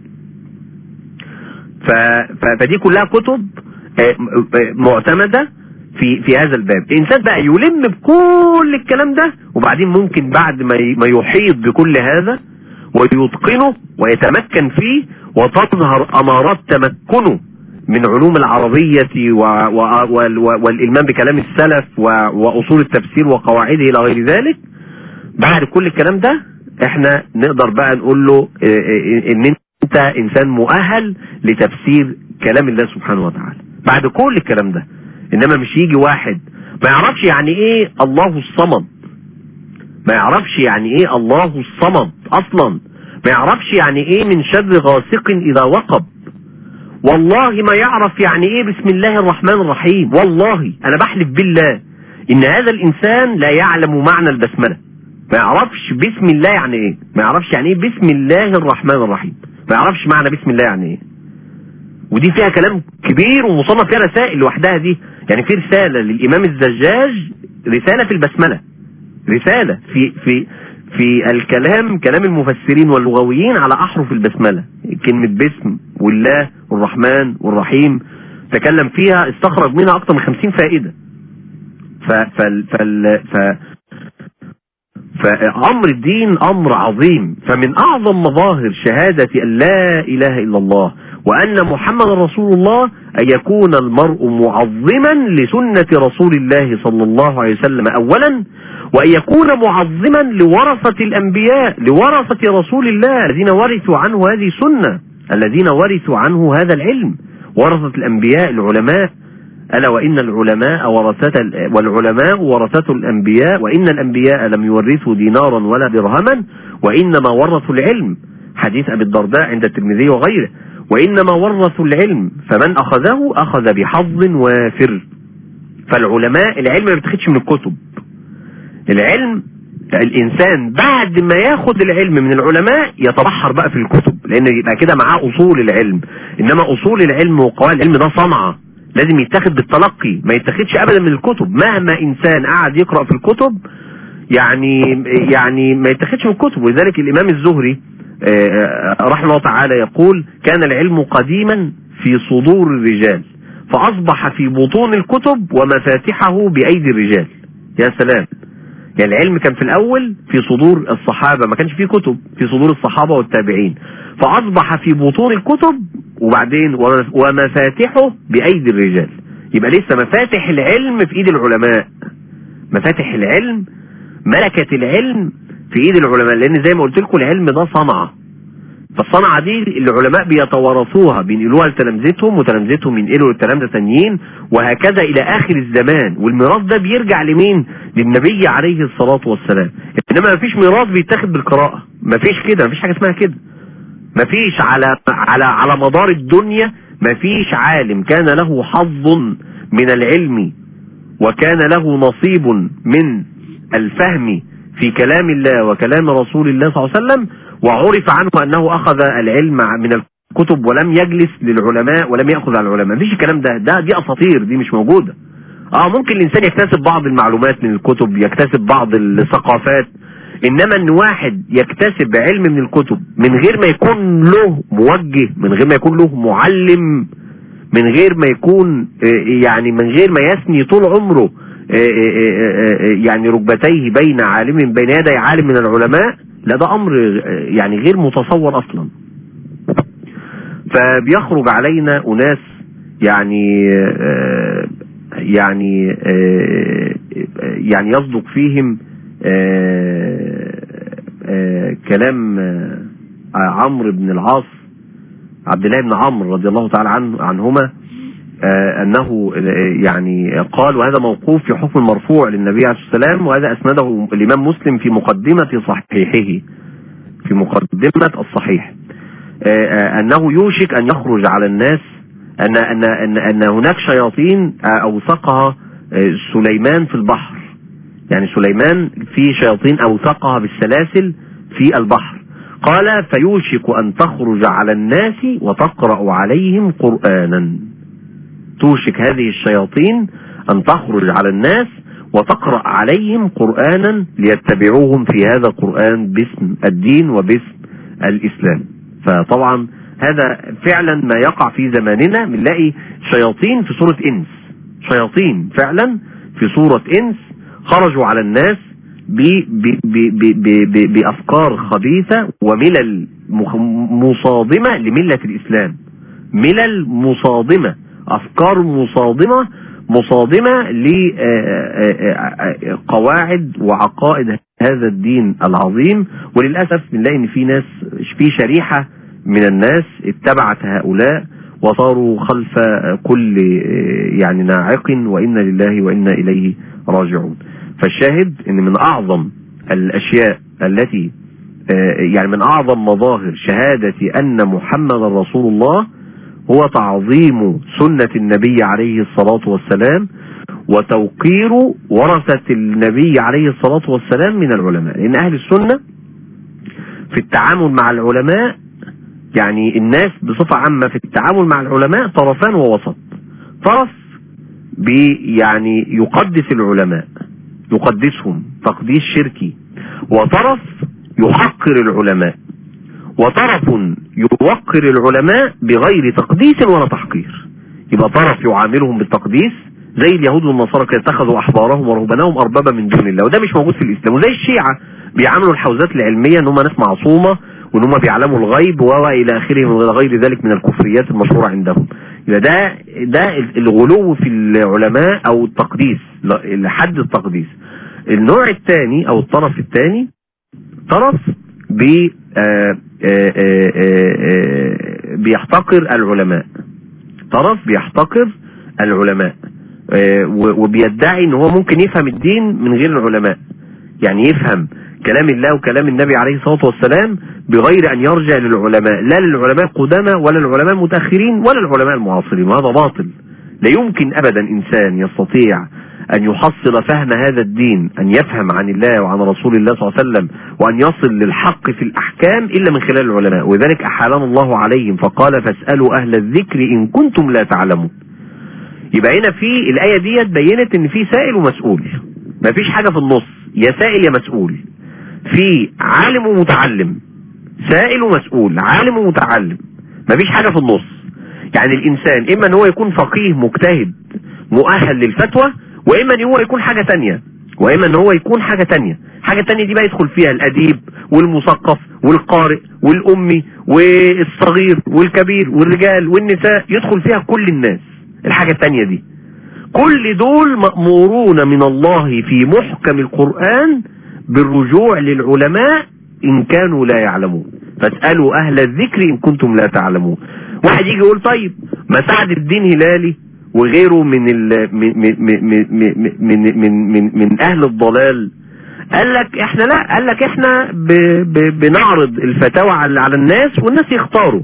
فدي كلها كتب معتمدة في هذا الباب. الانسان بقى يلم بكل الكلام ده، وبعدين ممكن بعد ما يحيط بكل هذا ويتقنه ويتمكن فيه وتظهر امارات تمكنه من علوم العربية والإلمام بكلام السلف وأصول التفسير وقواعده إلى غير ذلك، بعد كل الكلام ده احنا نقدر بقى نقول له ان انت انسان مؤهل لتفسير كلام الله سبحانه وتعالى بعد كل الكلام ده. انما مش يجي واحد ما يعرفش يعني ايه الله الصمد، ما يعرفش يعني ايه الله الصمد اصلا، ما يعرفش يعني ايه من شر غاسق اذا وقب، والله ما يعرف يعني ايه بسم الله الرحمن الرحيم. والله انا بحلف بالله ان هذا الانسان لا يعلم معنى البسملة، ما يعرفش بسم الله يعني ايه، ما يعرفش يعني ايه بسم الله الرحمن الرحيم، ما يعرفش معنى بسم الله يعني ايه. ودي فيها كلام كبير ومصنف فيها رسائل لوحدها دي. يعني في رسالة للامام الزجاج، رسالة في البسملة، رسالة في الكلام، كلام المفسرين واللغويين على احرف البسملة، كلمة بسم والله والرحمن والرحيم تكلم فيها، استخرج منها اكتر من 50 فائدة. فأمر الدين أمر عظيم. فمن أعظم مظاهر شهادة أن لا إله إلا الله وأن محمد رسول الله أن يكون المرء معظما لسنة رسول الله صلى الله عليه وسلم أولا، وأن يكون معظما لورثة الأنبياء، لورثة رسول الله الذين ورثوا عنه هذه السنة، الذين ورثوا عنه هذا العلم، ورثة الأنبياء العلماء. ألا وإن العلماء ورثة الأنبياء، وإن الأنبياء لم يورثوا دينارا ولا درهما وإنما ورثوا العلم، حديث أبي الدرداء عند الترمذي وغيره، وإنما ورثوا العلم فمن أخذه أخذ بحظ وافر. فالعلماء العلم ما بتاخدش من الكتب، العلم الإنسان بعد ما ياخد العلم من العلماء يتبحر بقى في الكتب، لأن يبقى كده معاه أصول العلم. إنما أصول العلم وقواعد العلم ده صنعة لازم يتاخد بالتلقي، ما يتاخدش أبدا من الكتب. مهما إنسان قاعد يقرأ في الكتب يعني ما يتاخدش من الكتب. ولذلك الإمام الزهري رحمه الله تعالى يقول: كان العلم قديما في صدور الرجال فأصبح في بطون الكتب ومفاتحه بأيدي الرجال. يا سلام! يعني العلم كان في الأول في صدور الصحابة، ما كانش فيه كتب، في صدور الصحابة والتابعين، فأصبح في بطون الكتب وبعدين ومفاتحه بأيدي الرجال. يبقى لسه مفاتح العلم في إيد العلماء، مفاتح العلم، ملكة العلم في إيد العلماء، لأن زي ما قلت لكم العلم ده صنعة، فالصنعة دي العلماء بيتوارثوها، بينقلوها لتلامذتهم وتلامذتهم ينقلوا للتلامذة تانيين، وهكذا إلى آخر الزمان. والميراث ده بيرجع لمين؟ للنبي عليه الصلاة والسلام. إنما ما فيش ميراث بيتاخد بالقراءة، ما فيش كده، ما فيش حاجة اسمها كده. ما فيش على مدار الدنيا ما فيش عالم كان له حظ من العلم وكان له نصيب من الفهم في كلام الله وكلام رسول الله صلى الله عليه وسلم وعرف عنه أنه أخذ العلم من الكتب ولم يجلس للعلماء ولم يأخذ على العلماء. مفيش الكلام ده، دي أساطير، دي مش موجودة. ممكن الإنسان يكتسب بعض المعلومات من الكتب، يكتسب بعض الثقافات، إنما أن واحد يكتسب علم من الكتب من غير ما يكون له موجه، من غير ما يكون له معلم، من غير ما يكون يعني من غير ما يثني طول عمره يعني ركبتيه بين يدي عالم من العلماء، لا ده أمر يعني غير متصور أصلا. فبيخرج علينا أناس يعني يصدق فيهم كلام عمرو بن العاص، عبد الله بن عمرو رضي الله تعالى عنهما، أنه يعني قال، وهذا موقوف في حكم المرفوع للنبي عليه الصلاة والسلام، وهذا أسنده الإمام مسلم في مقدمة صحيحه، في مقدمة الصحيح، أنه يوشك أن يخرج على الناس أن هناك شياطين أوثقها سليمان في البحر. يعني سليمان في شياطين أوثقها بالسلاسل في البحر. قال: فيوشك أن تخرج على الناس وتقرأ عليهم قرآنا. توشك هذه الشياطين أن تخرج على الناس وتقرأ عليهم قرآنا ليتبعوهم في هذا القرآن باسم الدين وباسم الإسلام. فطبعا هذا فعلا ما يقع في زماننا، بنلاقي شياطين في صورة إنس، شياطين فعلا في صورة إنس خرجوا على الناس بأفكار خبيثة وملل مصادمة لملة الإسلام، ملل مصادمة، أفكار مصادمة لقواعد وعقائد هذا الدين العظيم. وللأسف بنلاقي إن في شريحة من الناس اتبعت هؤلاء وصاروا خلف كل يعني ناعق، وإنا لله وإنا إليه راجعون. فالشاهد إن من أعظم الأشياء التي يعني من أعظم مظاهر شهادة أن محمد رسول الله هو تعظيم سنة النبي عليه الصلاة والسلام وتوقير ورثة النبي عليه الصلاة والسلام من العلماء. لأن أهل السنة في التعامل مع العلماء، يعني الناس بصفة عامة في التعامل مع العلماء طرفان ووسط. طرف يعني يقدس العلماء، يقدسهم تقديس شركي، وطرف يحقر العلماء، وطرف يوقر العلماء بغير تقديس ولا تحقير. يبقى طرف يعاملهم بالتقديس زي اليهود والنصارى كانوا اتخذوا احبارهم ورهبانهم اربابا من دون الله، وده مش موجود في الاسلام. وزي الشيعة بيعاملوا الحوزات العلمية ان هم ناس معصومة وان هم بيعلموا الغيب والى اخره من غير ذلك من الكفريات المشهورة عندهم. يبقى ده الغلو في العلماء او التقديس لحد التقديس. النوع الثاني او الطرف الثاني طرف بيحتقر العلماء، طرف بيحتقر العلماء وبيدعي ان هو ممكن يفهم الدين من غير العلماء، يعني يفهم كلام الله وكلام النبي عليه الصلاة والسلام بغير ان يرجع للعلماء، لا للعلماء القدامى ولا للعلماء المتأخرين ولا للعلماء المعاصرين. وهذا باطل. لا يمكن ابدا انسان يستطيع ان يحصل فهم هذا الدين، ان يفهم عن الله وعن رسول الله صلى الله عليه وسلم وان يصل للحق في الاحكام الا من خلال العلماء. وذلك احالنا الله عليهم فقال فاسألوا اهل الذكر ان كنتم لا تعلمون. يبقى هنا في الايه ديت بينت ان في سائل ومسؤول، مفيش حاجه في النص، يا سائل يا مسؤول. في عالم ومتعلم، سائل ومسؤول، عالم ومتعلم، مفيش حاجه في النص. يعني الانسان اما ان هو يكون فقيه مجتهد مؤهل للفتوى، واما ان هو يكون حاجه ثانيه، واما ان هو يكون حاجه ثانيه. حاجه ثانيه دي بقى يدخل فيها الاديب والمثقف والقارئ والامي والصغير والكبير والرجال والنساء، يدخل فيها كل الناس. الحاجة الثانية دي كل دول مأمورون من الله في محكم القرآن بالرجوع للعلماء إن كانوا لا يعلمون، فاسألوا أهل الذكر إن كنتم لا تعلمون. واحد يجي يقول طيب ما سعد الدين هلالي وغيره من أهل الضلال قال لك احنا لا، قال لك احنا بنعرض الفتاوى على الناس والناس يختاروا.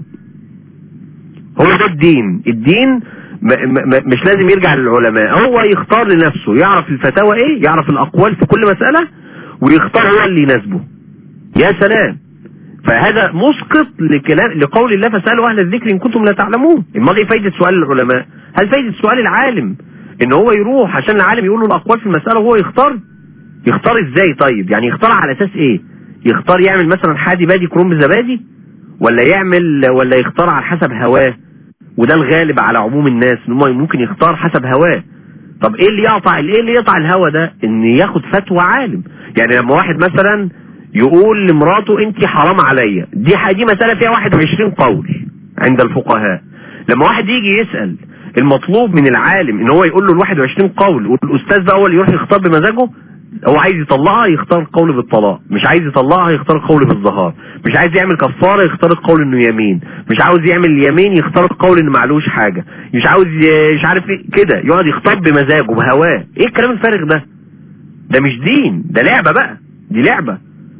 هو ده الدين. الدين مش لازم يرجع للعلماء، هو يختار لنفسه، يعرف الفتاوى ايه، يعرف الاقوال في كل مسألة ويختار هو اللي يناسبه. يا سلام. فهذا مسقط لقول الله فاسألوا اهل الذكر ان كنتم لا تعلمون. امال ايه فايدة سؤال العلماء؟ هل فايدة سؤال العالم ان هو يروح عشان العالم يقول له الاقوال في المسألة وهو يختار؟ يختار ازاي طيب؟ يعني يختار على اساس ايه؟ يختار يعمل مثلا حادي بادي كرنب زبادي، ولا يختار على حسب هواه؟ وده الغالب على عموم الناس ان هم ممكن يختار حسب هواه. طب ايه اللي يقطع الهوى ده؟ ان ياخد فتوى عالم. يعني لما واحد مثلا يقول لمراته انت حرام عليا، دي مسألة فيها 21 قول عند الفقهاء. لما واحد يجي يسأل، المطلوب من العالم ان هو يقول له ال 21 قول، والاستاذ ده هو اللي يروح يختار بمزاجه. هو عايز يطلقها يختار القول بالطلاق، مش عايز يطلقها يختار القول بالظهار، مش عايز يعمل كفارة يختار القول انه يمين، مش عاوز يعمل اليمين يختار القول انه معلوش حاجة، مش عاوز مش عارف ايه كده، يقعد يختار بمزاجه بهواه. ايه الكلام الفارغ ده؟ ده مش دين، ده لعبة بقى، دي لعبة.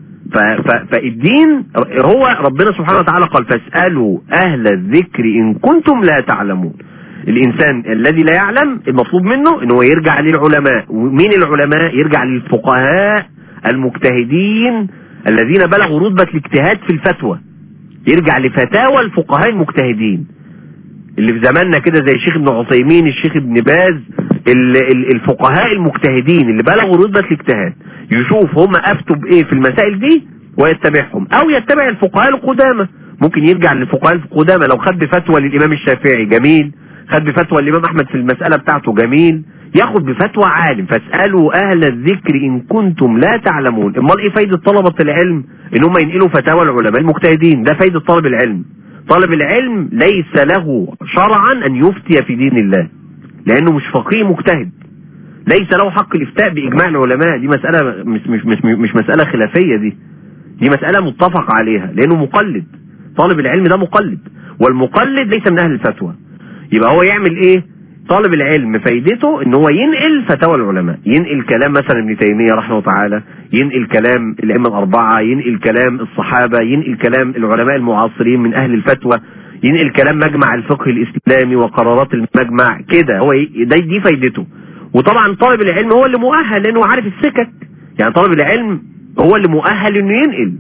فالدين هو ربنا سبحانه وتعالى قال فاسألوا اهل الذكر ان كنتم لا تعلمون. الانسان الذي لا يعلم المطلوب منه ان هو يرجع للعلماء. ومين العلماء؟ يرجع للفقهاء المجتهدين الذين بلغوا رتبة الاجتهاد في الفتوى، يرجع لفتاوى الفقهاء المجتهدين اللي في زماننا كده زي الشيخ ابن عثيمين، الشيخ ابن باز، الفقهاء المجتهدين اللي بلغوا رتبة الاجتهاد، يشوف هم افتوا بايه في المسائل دي ويتبعهم، او يتبع الفقهاء القدامى. ممكن يرجع للفقهاء القدامى، لو خد بفتوى للامام الشافعي جميل، خد بفتوى الامام احمد في المسألة بتاعته جميل، ياخد بفتوى عالم. فاسألوا اهل الذكر ان كنتم لا تعلمون. امال ايه فايدة طلبة العلم؟ ان هم ينقلوا فتاوى العلماء المجتهدين. ده فايدة طالب العلم. طالب العلم ليس له شرعا ان يفتي في دين الله، لانه مش فقيه مجتهد، ليس له حق الافتاء باجماع العلماء. دي مسألة مش مسألة خلافية، دي مسألة متفق عليها، لانه مقلد. طالب العلم ده مقلد، والمقلد ليس من اهل الفتوى. يبقى هو يعمل ايه؟ طالب العلم فايدته ان هو ينقل فتاوى العلماء، ينقل كلام مثلا ابن تيمية رحمه الله تعالى، ينقل كلام الائمه الاربعه، ينقل كلام الصحابه، ينقل كلام العلماء المعاصرين من اهل الفتوى، ينقل كلام مجمع الفقه الاسلامي وقرارات المجمع كده. هو دي فايدته. وطبعا طالب العلم هو اللي مؤهل لانه عارف السكك. يعني طالب العلم هو اللي مؤهل انه ينقل.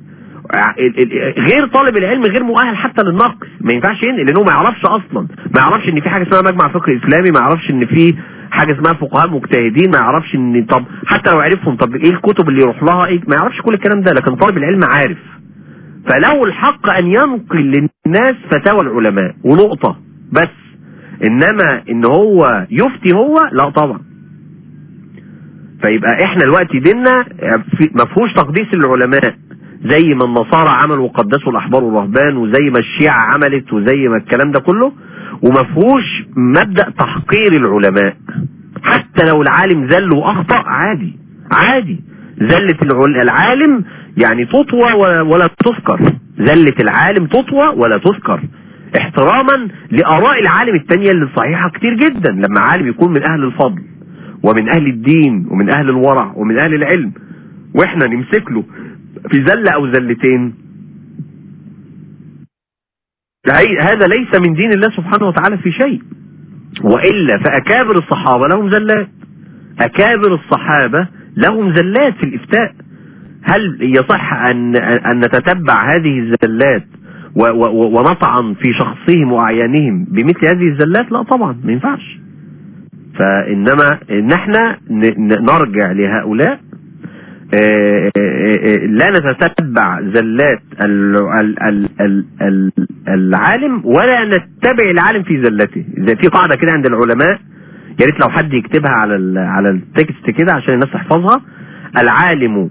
غير طالب العلم غير مؤهل حتى للنقل، ما ينفعش ينقل لانه ما يعرفش اصلا، ما يعرفش ان في حاجه اسمها مجمع فقه اسلامي، ما يعرفش ان في حاجه اسمها فقهاء مجتهدين، ما يعرفش ان طب حتى لو عرفهم طب ايه الكتب اللي يروح لها، ايه، ما يعرفش كل الكلام ده. لكن طالب العلم عارف، فله الحق ان ينقل للناس فتاوى العلماء ونقطه بس. انما ان هو يفتي هو لا طبعا. فيبقى احنا دلوقتي ديننا ما فيهوش تقديس العلماء زي ما النصارى عملوا وقدسوا الاحبار والرهبان، وزي ما الشيعة عملت، وزي ما الكلام ده كله. وما فيهوش مبدأ تحقير العلماء، حتى لو العالم زل واخطأ عادي عادي. زلة العالم يعني تطوى ولا تذكر، زلة العالم تطوى ولا تذكر، احتراما لآراء العالم التانية اللي صحيحة كتير جدا. لما عالم يكون من اهل الفضل ومن اهل الدين ومن اهل الورع ومن اهل العلم، واحنا نمسك له في زلة او زلتين، هذا ليس من دين الله سبحانه وتعالى في شيء. وإلا فأكابر الصحابة لهم زلات، أكابر الصحابة لهم زلات في الإفتاء. هل يصح أن نتتبع هذه الزلات ونطعن في شخصهم وأعيانهم بمثل هذه الزلات؟ لا طبعا، ما ينفعش. فإنما نحن نرجع لهؤلاء، لا نتتبع زلات العالم ولا نتبع العالم في زلته. زي في قاعدة كده عند العلماء، يا ريت لو حد يكتبها على التكست كده عشان الناس تحفظها: العالم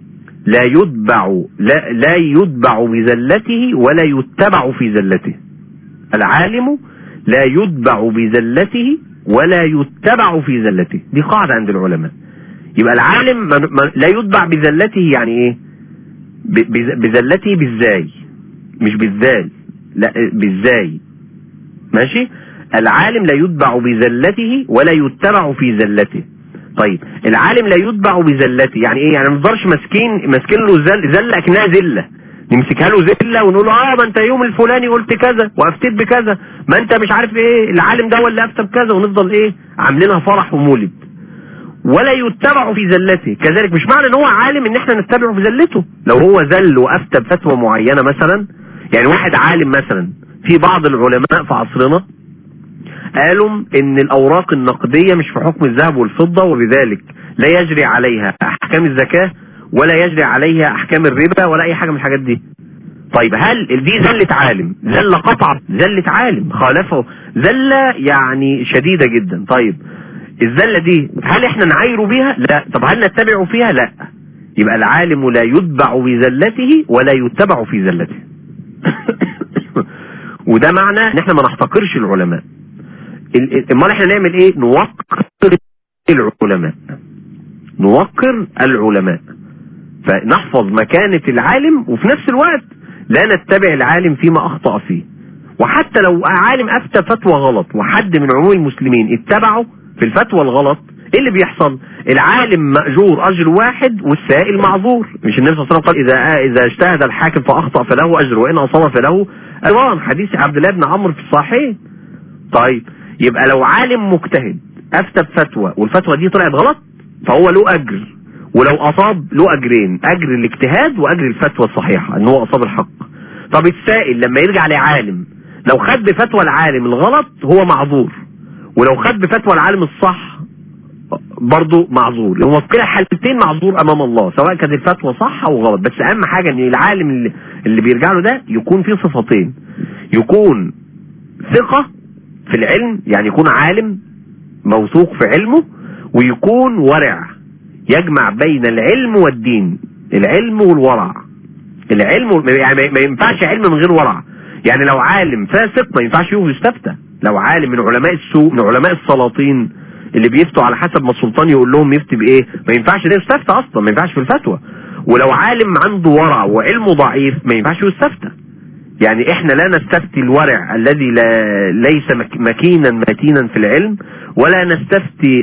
لا يتبع بزلته ولا يتبع في زلته. العالم لا يتبع بزلته ولا يتبع في زلته، دي قاعدة عند العلماء. يبقى العالم لا يتبع بزلته، يعني ايه بزلته؟ بالزاي مش بالذال، لا بالزاي، ماشي. العالم لا يتبع بزلته ولا يتبع في زلته. طيب العالم لا يتبع بزلته يعني ايه؟ يعني ما نفضلش ماسكين له زله اكنها زله، نمسكها له زله ونقول ما انت يوم الفلاني قلت كذا وافتيت بكذا، ما انت مش عارف ايه، العالم ده ولا افتى بكذا، ونفضل ايه عاملينها فرح ومولد. ولا يتبع في زلته، كذلك مش معنى ان هو عالم ان احنا نتبعه في زلته. لو هو زل وافتى بفتوى معينه مثلا، يعني واحد عالم مثلا، في بعض العلماء في عصرنا قالوا ان الاوراق النقديه مش في حكم الذهب والفضه، وبذلك لا يجري عليها احكام الزكاه ولا يجري عليها احكام الربا ولا اي حاجه من الحاجات دي. طيب هل دي زله عالم؟ زله قطعا، زله عالم خالفه زله يعني شديده جدا. طيب الزلة دي هل احنا نعايروا بيها؟ لا. طب هل نتبعوا فيها؟ لا. يبقى العالم لا يتبع بزلته ولا يتبع في زلته. وده معنى ان احنا ما نحتقرش العلماء. امال احنا نعمل ايه؟ نوقر العلماء، نوقر العلماء، فنحفظ مكانة العالم وفي نفس الوقت لا نتبع العالم فيما اخطأ فيه. وحتى لو عالم افتى فتوى غلط وحد من عموم المسلمين اتبعه في الفتوى الغلط، ايه اللي بيحصل؟ العالم مأجور اجر واحد والسائل معذور. مش النبي صلى الله عليه وسلم قال اذا اجتهد الحاكم فاخطأ فله اجر وان اصاب فله اجران، حديث عبد الله بن عمرو في الصحيح. طيب يبقى لو عالم مجتهد افتى بفتوى والفتوى دي طلعت غلط فهو له اجر، ولو اصاب له اجرين، اجر الاجتهاد واجر الفتوى الصحيحه ان هو اصاب الحق. طب السائل لما يرجع لعالم لو خد بفتوى العالم الغلط هو معذور، ولو خد بفتوى العالم الصح برضه معذور. هو في كلا حالتين معذور امام الله، سواء كانت الفتوى صح او غلط. بس اهم حاجه ان العالم اللي بيرجع له ده يكون فيه صفتين: يكون ثقه في العلم، يعني يكون عالم موثوق في علمه، ويكون ورع يجمع بين العلم والدين، العلم والورع. العلم يعني ما ينفعش علم من غير ورع. يعني لو عالم فاسق ما ينفعش يستفتى. لو عالم من علماء السوء، من علماء السلاطين اللي بيفتوا على حسب ما السلطان يقول لهم يفتي بايه، ما ينفعش ده يستفتى اصلا، ما ينفعش في الفتوى. ولو عالم عنده ورع وعلمه ضعيف ما ينفعش يستفتى. يعني احنا لا نستفتي الورع الذي ليس مكينا متينا في العلم، ولا نستفتي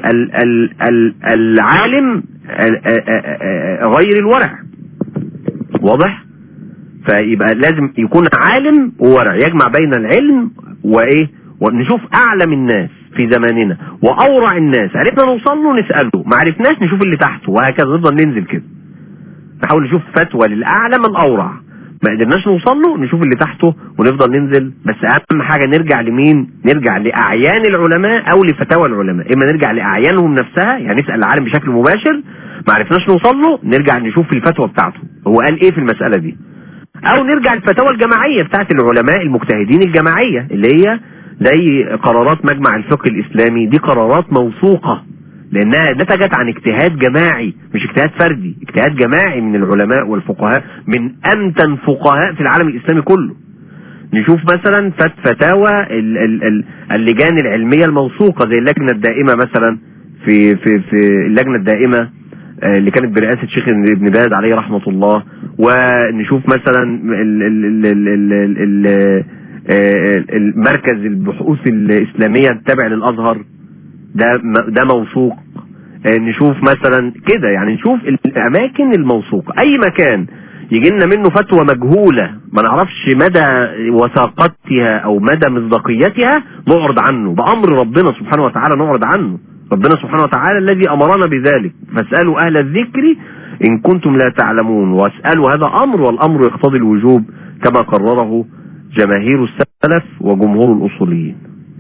العالم غير الورع. واضح؟ فيبقى لازم يكون عالم وورع يجمع بين العلم وايه، ونشوف اعلم الناس في زماننا واورع الناس، عرفنا نوصل له نساله، ما عرفناش نشوف اللي تحته، وهكذا نفضل ننزل كده نحاول نشوف فتوى للاعلى من الاورع. ما قدرناش نوصل له نشوف اللي تحته ونفضل ننزل. بس اهم حاجه نرجع لمين؟ نرجع لاعيان العلماء او لفتاوى العلماء. اما نرجع لاعيانهم نفسها، يعني نسال العالم بشكل مباشر، ما عرفناش نوصل له نرجع نشوف الفتوى بتاعته هو قال ايه في المساله دي، او نرجع الفتاوى الجماعيه بتاعت العلماء المجتهدين الجماعيه اللي هي زي قرارات مجمع الفقه الإسلامي، دي قرارات موثوقة لأنها نتجت عن اجتهاد جماعي مش اجتهاد فردي، اجتهاد جماعي من العلماء والفقهاء، من أمتن فقهاء في العالم الإسلامي كله. نشوف مثلا فتاوى اللجان العلمية الموثوقة زي اللجنة الدائمة مثلا، في اللجنة الدائمة اللي كانت برئاسة الشيخ ابن باز عليه رحمة الله. ونشوف مثلا المركز البحوث الإسلامية التابع للأزهر، ده موثوق. نشوف مثلا كده، يعني نشوف الأماكن الموثوقة. أي مكان يجي لنا منه فتوى مجهولة ما نعرفش مدى وثاقتها أو مدى مصداقيتها نعرض عنه بأمر ربنا سبحانه وتعالى، نعرض عنه. ربنا سبحانه وتعالى الذي أمرنا بذلك، فاسألوا أهل الذكر إن كنتم لا تعلمون، واسألوا هذا أمر، والأمر يقتضي الوجوب كما قرره جماهير السلف وجمهور الأصوليين.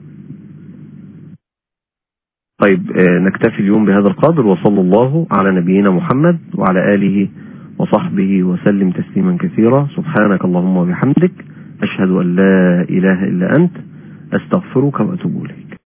طيب نكتفي اليوم بهذا القدر، وصلى الله على نبينا محمد وعلى آله وصحبه وسلم تسليما كثيرا. سبحانك اللهم وبحمدك، أشهد أن لا إله إلا أنت، أستغفرك وأتوب إليك.